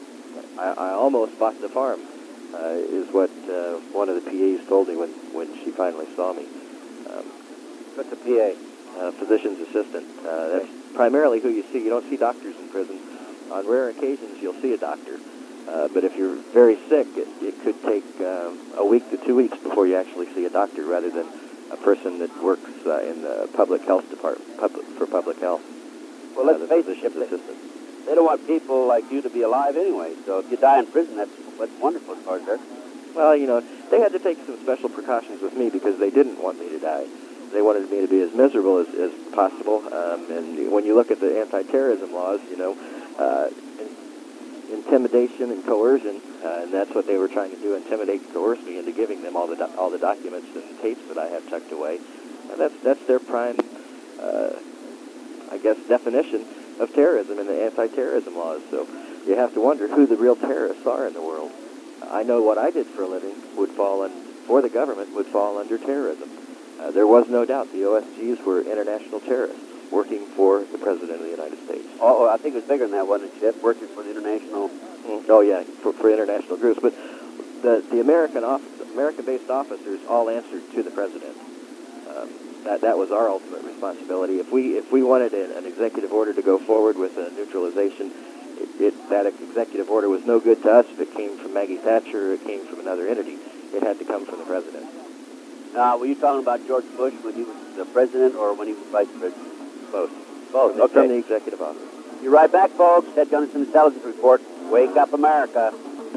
I, I almost bought the farm. Uh, is what uh, one of the P As told me when, when she finally saw me. Um,
What's a P A?
Uh, physician's assistant. Uh, that's primarily who you see. You don't see doctors in prison. On rare occasions, you'll see a doctor. Uh, but if you're very sick, it, it could take um, a week to two weeks before you actually see a doctor, rather than a person that works uh, in the public health department public, for public health.
Well, let's
uh, the
face
physician's
it,
assistant.
they don't want people like you to be alive anyway. So if you die in prison, that's, that's wonderful as far as they're concerned.
Well, you know, they had to take some special precautions with me because they didn't want me to die. They wanted me to be as miserable as, as possible. Um, and when you look at the anti-terrorism laws, you know, uh, in, intimidation and coercion, uh, and that's what they were trying to do, intimidate and coerce me into giving them all the do- all the documents and tapes that I have tucked away. And that's that's their prime, uh, I guess, definition of terrorism in the anti-terrorism laws. So you have to wonder who the real terrorists are in the world. I know what I did for a living would fall in, for the government would fall under terrorism. Uh, there was no doubt the O S Gs were international terrorists working for the President of the United States.
Oh, I think it was bigger than that, wasn't it, Chip? Working for the international...
Mm, oh, yeah, for, for international groups. But the, the American office, American-based officers all answered to the President. Um, that, that was our ultimate responsibility. If we if we wanted an, an executive order to go forward with a neutralization, it, it, that executive order was no good to us if it came from Maggie Thatcher or it came from another entity. It had to come from the President.
Uh, were you talking about George Bush when he was the president or when he was vice president?
Both.
Both,
From the,
okay.
From the executive office.
You're right back, folks. Ted Gunnison Intelligence Report. Wake up, America.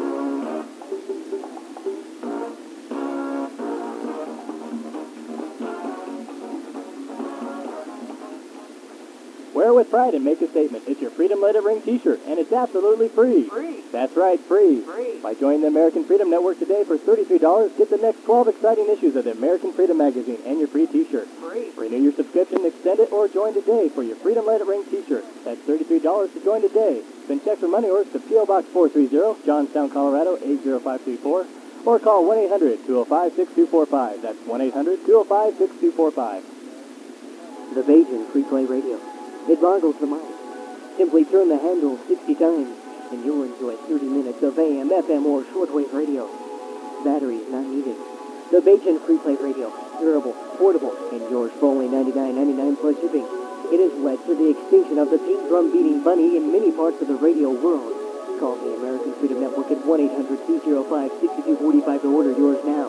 Wear with pride and make a statement. It's your Freedom Let It Ring t-shirt, and it's absolutely free.
Free.
That's right, free.
Free.
By joining the American Freedom Network today for thirty-three dollars, get the next twelve exciting issues of the American Freedom Magazine and your free t-shirt.
Free.
Renew your subscription, extend it, or join today for your Freedom Let It Ring t-shirt. That's thirty-three dollars to join today. Send checks or money orders to P O Box four thirty, Johnstown, Colorado eight zero five three four, or call one eight hundred, two oh five, six two four five. That's one eight hundred, two oh five, six two four five.
The Bajan Free Play Radio. It boggles the mind. Simply turn the handle sixty times, and you'll enjoy thirty minutes of A M, F M, or shortwave radio. Batteries not needed. The Bajan Free Play Radio. Durable, portable, and yours for only ninety-nine ninety-nine plus shipping. It is led to the extinction of the pink drum beating bunny in many parts of the radio world. Call the American Freedom Network at one eight hundred, two oh five, six two four five to order yours now.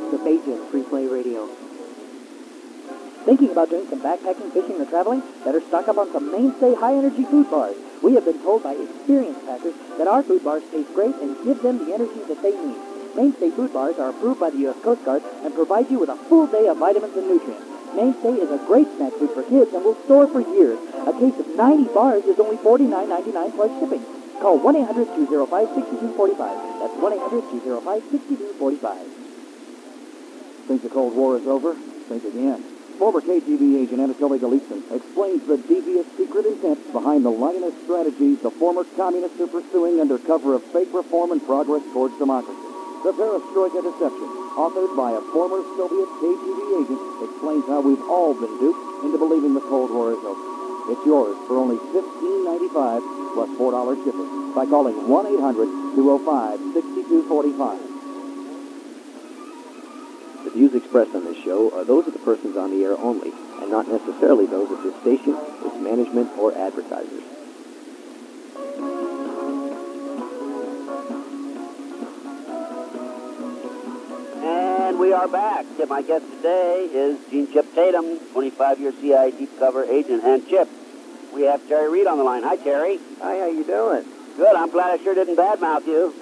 the Bajan Free Play Radio.
Thinking about doing some backpacking, fishing, or traveling? Better stock up on some Mainstay high-energy food bars. We have been told by experienced packers that our food bars taste great and give them the energy that they need. Mainstay food bars are approved by the U S Coast Guard and provide you with a full day of vitamins and nutrients. Mainstay is a great snack food for kids and will store for years. A case of ninety bars is only forty-nine ninety-nine plus shipping. Call one eight hundred two oh five six two four five. That's one eight hundred two oh five six two four five.
Think the Cold War is over? Think again. Former K G B agent Anatoly Golitsyn explains the devious secret intent behind the Leninist strategies the former communists are pursuing under cover of fake reform and progress towards democracy. The Perestroika Deception, authored by a former Soviet K G B agent, explains how we've all been duped into believing the Cold War is over. It's yours for only fifteen ninety-five plus four dollars shipping by calling one eight hundred two oh five six two four five.
The views expressed on this show are those of the persons on the air only, and not necessarily those of this station, its management, or advertisers.
And we are back. My guest today is Gene Chip Tatum, twenty-five-year C I A deep cover agent. And Chip, we have Terry Reed on the line. Hi, Terry.
Hi, how you doing?
Good. I'm glad I sure didn't badmouth you.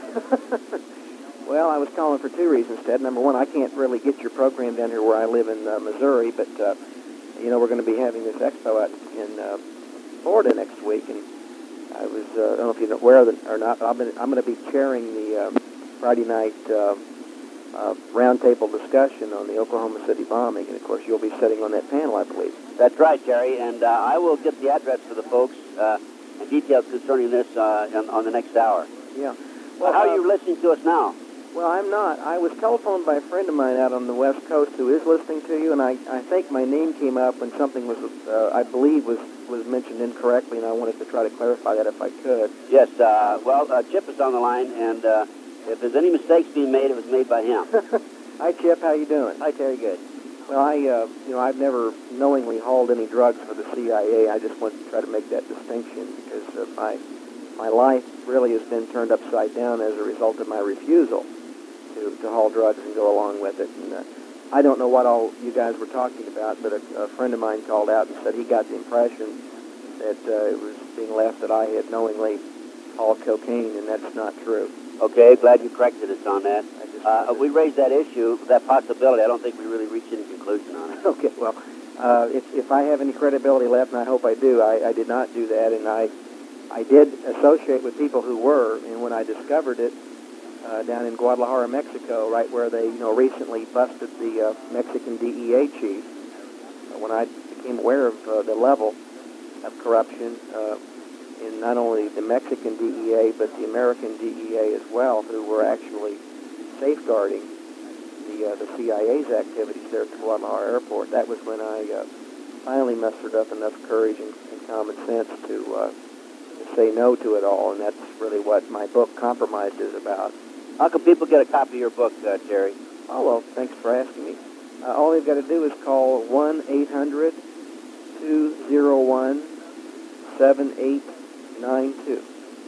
Well, I was calling for two reasons, Ted. Number one, I can't really get your program down here where I live in uh, Missouri, but, uh, you know, we're going to be having this expo out in uh, Florida next week, and I was, uh, I don't know if you're aware of it or not, but I'm going to, I'm going to be chairing the uh, Friday night uh, uh, roundtable discussion on the Oklahoma City bombing, and, of course, you'll be sitting on that panel, I believe.
That's right, Terry, and uh, I will get the address for the folks uh, and details concerning this uh, on, on the next hour.
Yeah.
Well, how are you listening to us now?
Well, I'm not. I was telephoned by a friend of mine out on the West Coast who is listening to you, and I, I think my name came up when something was, uh, I believe, was, was mentioned incorrectly, and I wanted to try to clarify that if I could.
Yes, uh, well, uh, Chip is on the line, and uh, if there's any mistakes being made, it was made by him.
Hi, Chip. How you doing?
Hi, Terry. Good.
Well, I, uh, you know, I've never knowingly hauled any drugs for the C I A. I just want to try to make that distinction because uh, my, my life really has been turned upside down as a result of my refusal to, to haul drugs and go along with it. And uh, I don't know what all you guys were talking about, but a, a friend of mine called out and said he got the impression that uh, it was being left that I had knowingly hauled cocaine, and that's not true.
Okay, glad you corrected us on that. Uh, we raised that issue, that possibility. I don't think we really reached any conclusion on it.
Okay, well, uh, if, if I have any credibility left, and I hope I do, I, I did not do that, and I, I did associate with people who were, and when I discovered it, Uh, down in Guadalajara, Mexico, right where they, you know, recently busted the uh, Mexican D E A chief. Uh, when I became aware of uh, the level of corruption uh, in not only the Mexican D E A but the American D E A as well, who were actually safeguarding the uh, the C I A's activities there at the Guadalajara airport, that was when I uh, finally mustered up enough courage and, and common sense to, uh, to say no to it all, and that's really what my book Compromised is about.
How can people get a copy of your book, uh, Terry?
Oh, well, thanks for asking me. Uh, all they've got to do is call one eight hundred two oh one seven eight nine two.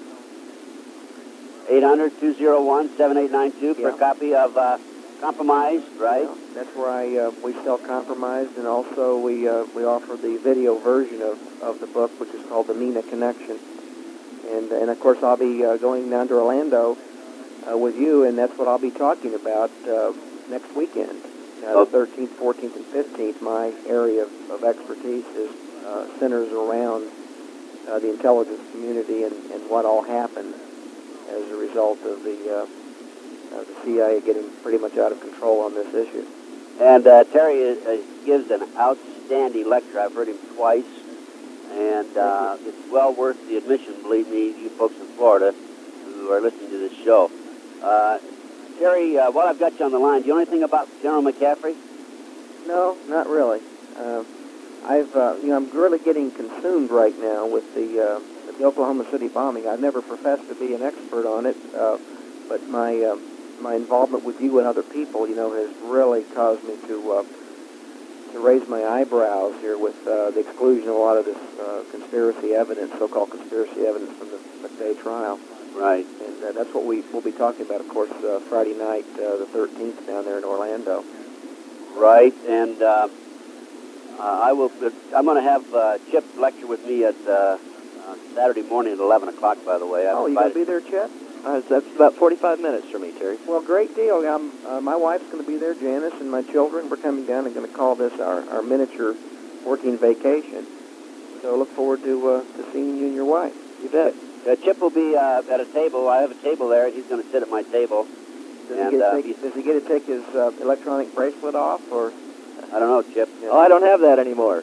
eight hundred two oh one seven eight nine two for
Yeah.
a copy of uh, Compromised, right?
Yeah, that's where I uh, we sell Compromised, and also we uh, we offer the video version of, of the book, which is called The Nina Connection. And, and of course, I'll be uh, going down to Orlando Uh, with you, and that's what I'll be talking about uh, next weekend. Uh, the thirteenth, fourteenth, and fifteenth, my area of, of expertise is uh, centers around uh, the intelligence community and, and what all happened as a result of the, uh, uh, the C I A getting pretty much out of control on this issue.
And uh, Terry is, uh, gives an outstanding lecture. I've heard him twice, and uh, it's well worth the admission, believe me, you folks in Florida who are listening to this show. Uh, Terry, uh, while I've got you on the line, do you know anything about General McCaffrey?
No, not really. Uh, I've, uh, you know, I'm really getting consumed right now with the, uh, with the Oklahoma City bombing. I've never professed to be an expert on it, uh, but my uh, my involvement with you and other people, you know, has really caused me to uh, to raise my eyebrows here with uh, the exclusion of a lot of this uh, conspiracy evidence, so-called conspiracy evidence from the McVeigh trial.
Right.
And uh, that's what we will be talking about, of course, uh, Friday night, uh, the thirteenth, down there in Orlando.
Right, and uh, uh, I will. I'm going to have uh, Chip lecture with me at uh, uh, Saturday morning at eleven o'clock. By the way, I've
Oh, you going
invited-
to be there, Chet?
Uh, that's about forty-five minutes for me, Terry.
Well, great deal. I'm, uh, my wife's going to be there, Janice, and my children. We're coming down and going to call this our, our miniature working vacation. So look forward to uh, to seeing you and your wife.
You bet. Uh, Chip will be uh, at a table. I have a table there, and he's going to sit at my table.
Does,
and
he, get
uh,
to take, does he get to take his uh, electronic bracelet off, or?
I don't know, Chip.
Oh, I don't have that anymore.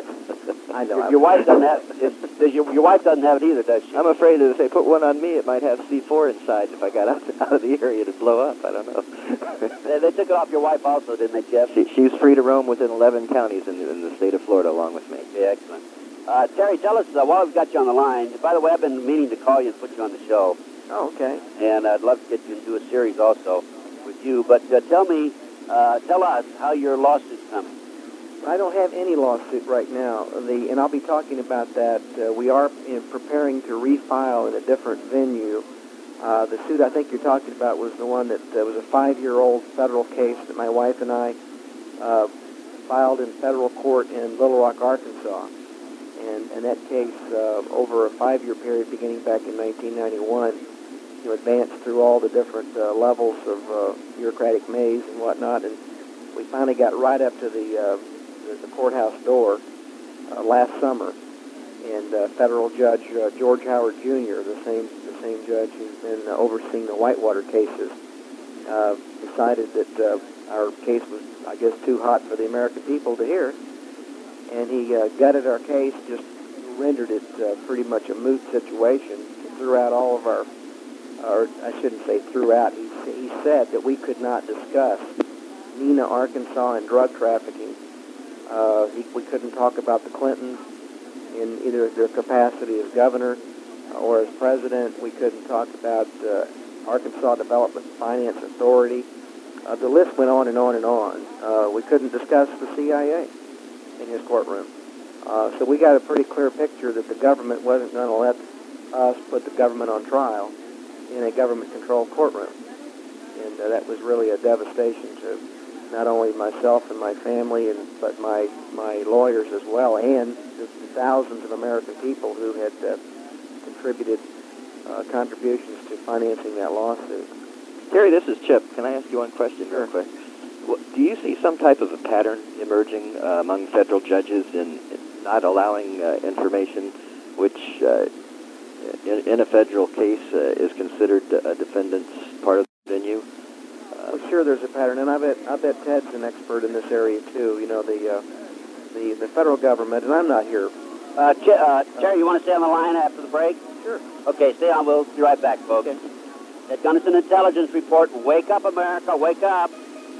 I know.
Your, your wife doesn't have. Is, does your your wife doesn't have it either, does she?
I'm afraid that if they put one on me, it might have C four inside. If I got out, out of the area, it'd blow up. I don't know.
they, they took it off your wife also, didn't they, Jeff?
She, she's free to roam within eleven counties in the, in the state of Florida, along with me.
Yeah, excellent. Uh, Terry, tell us, uh, while we've got you on the line, by the way, I've been meaning to call you and put you on the show.
Oh, okay.
And I'd love to get you into a series also with you. But uh, tell me, uh, tell us how your lawsuit's coming.
I don't have any lawsuit right now, the, and I'll be talking about that. Uh, we are in preparing to refile in a different venue. Uh, the suit I think you're talking about was the one that uh, was a five-year-old federal case that my wife and I uh, filed in federal court in Little Rock, Arkansas. And, and that case, uh, over a five-year period beginning back in nineteen ninety-one, you know, advanced through all the different uh, levels of uh, bureaucratic maze and whatnot, and we finally got right up to the uh, the courthouse door uh, last summer, and uh, federal judge uh, George Howard Junior, the same the same judge who's been uh, overseeing the Whitewater cases, uh, decided that uh, our case was, I guess, too hot for the American people to hear, and he uh, gutted our case, just rendered it uh, pretty much a moot situation, threw out all of our, or I shouldn't say threw out, he, he said that we could not discuss Neenah, Arkansas, and drug trafficking. Uh, he, we couldn't talk about the Clintons in either their capacity as governor or as president. We couldn't talk about uh, Arkansas Development Finance Authority. Uh, the list went on and on and on. Uh, we couldn't discuss the C I A in his courtroom. Uh, so we got a pretty clear picture that the government wasn't going to let us put the government on trial in a government-controlled courtroom. And uh, that was really a devastation to not only myself and my family, and but my my lawyers as well, and the, the thousands of American people who had uh, contributed uh, contributions to financing that lawsuit.
Terry, this is Chip. Can I ask you one question
Sure.
real quick? Well, do you see some type of a pattern emerging uh, among federal judges in not allowing uh, information which, uh, in, in a federal case, uh, is considered a defendant's part of the venue?
Well, sure, there's a pattern, and I bet I bet Ted's an expert in this area too. You know, the uh, the the federal government, and I'm not here.
Uh, Ch- uh, Terry, you want to stay on the line after the break?
Sure.
Okay, stay on. We'll be right back, folks.
Okay.
That Gunnison Intelligence Report. Wake up, America. Wake up.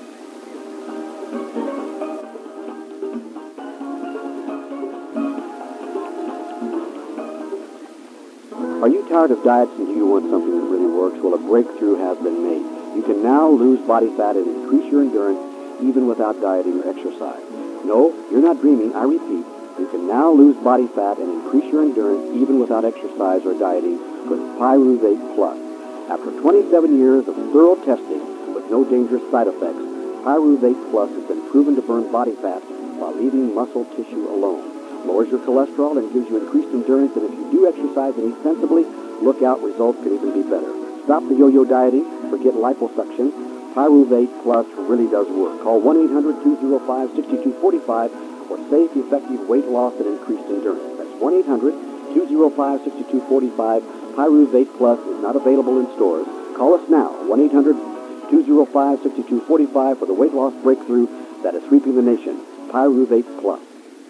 Are you tired of diets and do you want something that really works? Well, a breakthrough has been made. You can now lose body fat and increase your endurance even without dieting or exercise. No, you're not dreaming. I repeat, you can now lose body fat and increase your endurance even without exercise or dieting with Pyruvate Plus. After twenty-seven years of thorough testing with no dangerous side effects, Pyruvate Plus has been proven to burn body fat while leaving muscle tissue alone. Lowers your cholesterol and gives you increased endurance, and if you do exercise and eat sensibly, look out, results could even be better. Stop the yo-yo dieting, forget liposuction. Pyruvate Plus really does work. Call one eight hundred two oh five six two four five for safe, effective weight loss and increased endurance. That's one eight hundred two oh five six two four five. Pyruvate Plus is not available in stores. Call us now, one eight hundred two oh five six two four five, for the weight loss breakthrough that is sweeping the nation. Pyruvate Plus.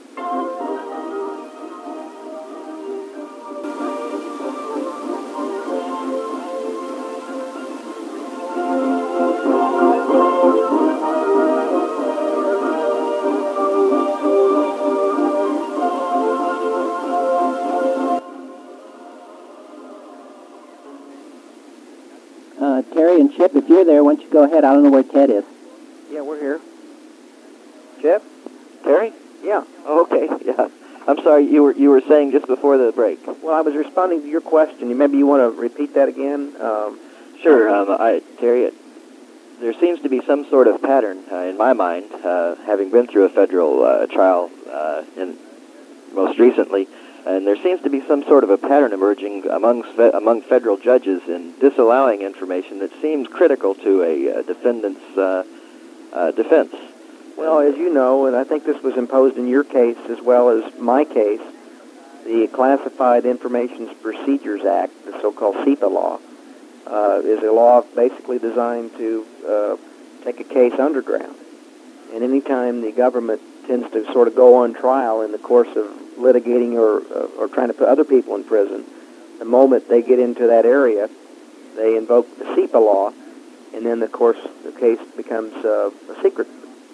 Uh, Terry and Chip, if you're there, why don't you go ahead? I don't know where Ted is.
Yeah, we're here. Chip?
Terry?
Yeah.
Oh, okay, yeah. I'm sorry, you were you were saying just before the break.
Well, I was responding to your question. Maybe you want to repeat that again? Um,
sure, um, I, Terry, it, there seems to be some sort of pattern uh, in my mind, uh, having been through a federal uh, trial uh, in, most recently, and there seems to be some sort of a pattern emerging among, among federal judges in disallowing information that seems critical to a uh, defendant's uh, uh, defense.
Well, as you know, and I think this was imposed in your case as well as my case, the Classified Information Procedures Act, the so-called SIPA law, uh, is a law basically designed to uh, take a case underground. And any time the government tends to sort of go on trial in the course of litigating or, uh, or trying to put other people in prison, the moment they get into that area, they invoke the SIPA law, and then, of course, the case becomes uh, a secret.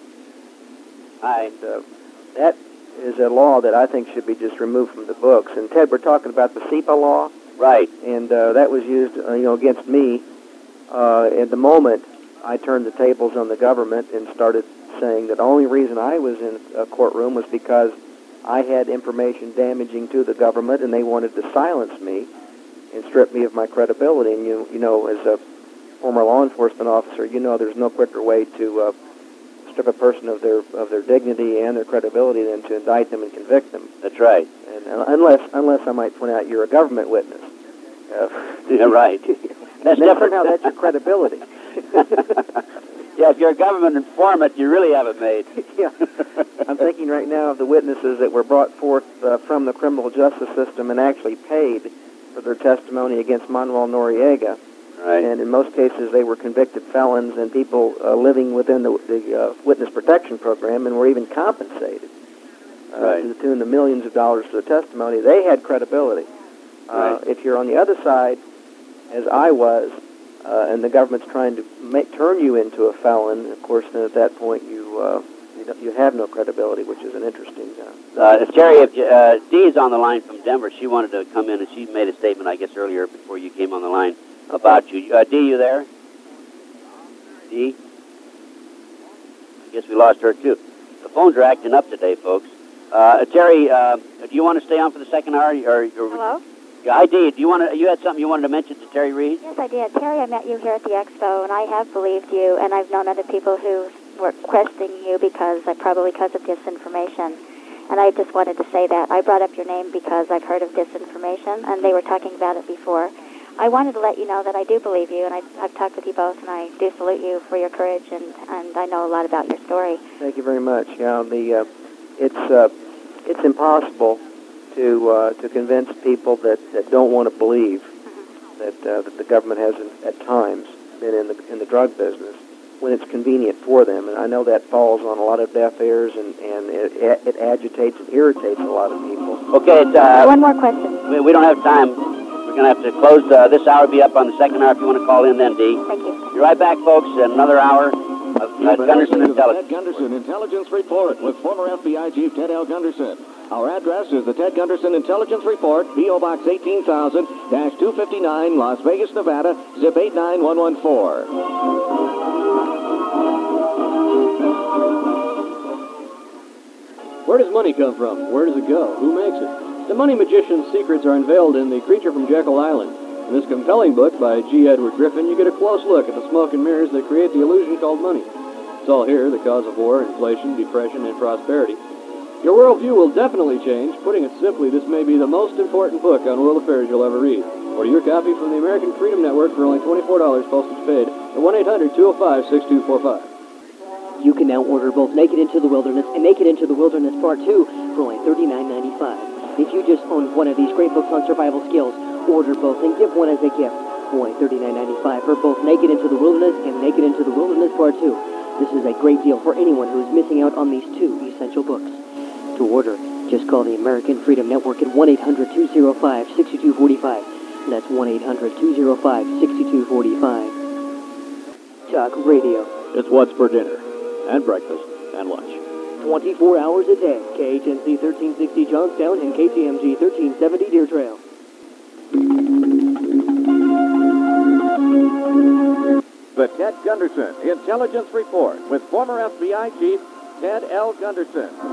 And uh, that is a law that I think should be just removed from the books. And Ted, we're talking about the SIPA law,
right?
And uh, that was used, uh, you know, against me. Uh, at the moment, I turned the tables on the government and started saying that the only reason I was in a courtroom was because I had information damaging to the government, and they wanted to silence me and strip me of my credibility. And you, you know, as a former law enforcement officer, you know, there's no quicker way to uh, strip a person of their of their dignity and their credibility than to indict them and convict them.
That's right.
And uh, unless unless I might point out you're a government witness. Uh,
yeah, right. That's
then
different.
Somehow that's your credibility.
Yeah, if you're a government informant, you really have it made.
Yeah. I'm thinking right now of the witnesses that were brought forth uh, from the criminal justice system and actually paid for their testimony against Manuel Noriega.
Right.
And in most cases, they were convicted felons and people uh, living within the, the uh, witness protection program and were even compensated uh,
right.
to the tune of millions of dollars for the testimony. They had credibility. Uh,
right.
If you're on the other side, as I was, uh, and the government's trying to make, turn you into a felon, of course, then at that point you uh, you, know, you have no credibility, which is an interesting. Uh,
uh, Terry, if you, uh, Dee is on the line from Denver. She wanted to come in, and she made a statement, I guess, earlier before you came on the line about you. Uh, Dee, you there? Dee? I guess we lost her, too. The phones are acting up today, folks. Uh, Terry, uh, do you want to stay on for the second hour? Or, or,
Hello?
Yeah, hi, Dee. Do you want to? You had something you wanted to mention to Terry Reed?
Yes, I did. Terry, I met you here at the expo, and I have believed you, and I've known other people who were questioning you because, uh, probably because of disinformation. And I just wanted to say that. I brought up your name because I've heard of disinformation, and they were talking about it before. I wanted to let you know that I do believe you, and I, I've talked with you both, and I do salute you for your courage, and, and I know a lot about your story.
Thank you very much. Yeah, the uh, it's uh, it's impossible to uh, to convince people that, that don't want to believe mm-hmm. that uh, that the government has at times been in the in the drug business when it's convenient for them, and I know that falls on a lot of deaf ears, and and it, it agitates and irritates a lot of people.
Okay, uh,
one more question.
We, we don't have time. We're going to have to close uh, this hour. Be up on the second hour if you want to call in then, Dee.
Thank you.
Be right back, folks, in another hour of uh, Gunderson Intelligence.
Ted Gunderson Intelligence Report with former F B I Chief Ted L. Gunderson. Our address is the Ted Gunderson Intelligence Report, P O Box eighteen thousand, two fifty-nine, Las Vegas, Nevada, zip eight nine one one four.
Where does money come from? Where does it go? Who makes it? The Money Magician's secrets are unveiled in The Creature from Jekyll Island. In this compelling book by G. Edward Griffin, you get a close look at the smoke and mirrors that create the illusion called money. It's all here, the cause of war, inflation, depression, and prosperity. Your worldview will definitely change. Putting it simply, this may be the most important book on world affairs you'll ever read. Order your copy from the American Freedom Network for only twenty-four dollars postage paid at one eight hundred two oh five six two four five.
You can now order both Naked Into the Wilderness and Naked Into the Wilderness Part two for only thirty-nine ninety-five. If you just own one of these great books on survival skills, order both and give one as a gift for only thirty-nine ninety-five for both Naked Into the Wilderness and Naked Into the Wilderness Part two. This is a great deal for anyone who is missing out on these two essential books. To order, just call the American Freedom Network at one eight hundred two oh five six two four five. That's one eight hundred two oh five six two four five. Talk Radio.
It's what's for dinner, and breakfast, and lunch.
twenty-four hours a day. K H N C thirteen sixty Johnstown and K T M G thirteen seventy Deer Trail.
The Ted Gunderson Intelligence Report with former F B I Chief Ted L. Gunderson.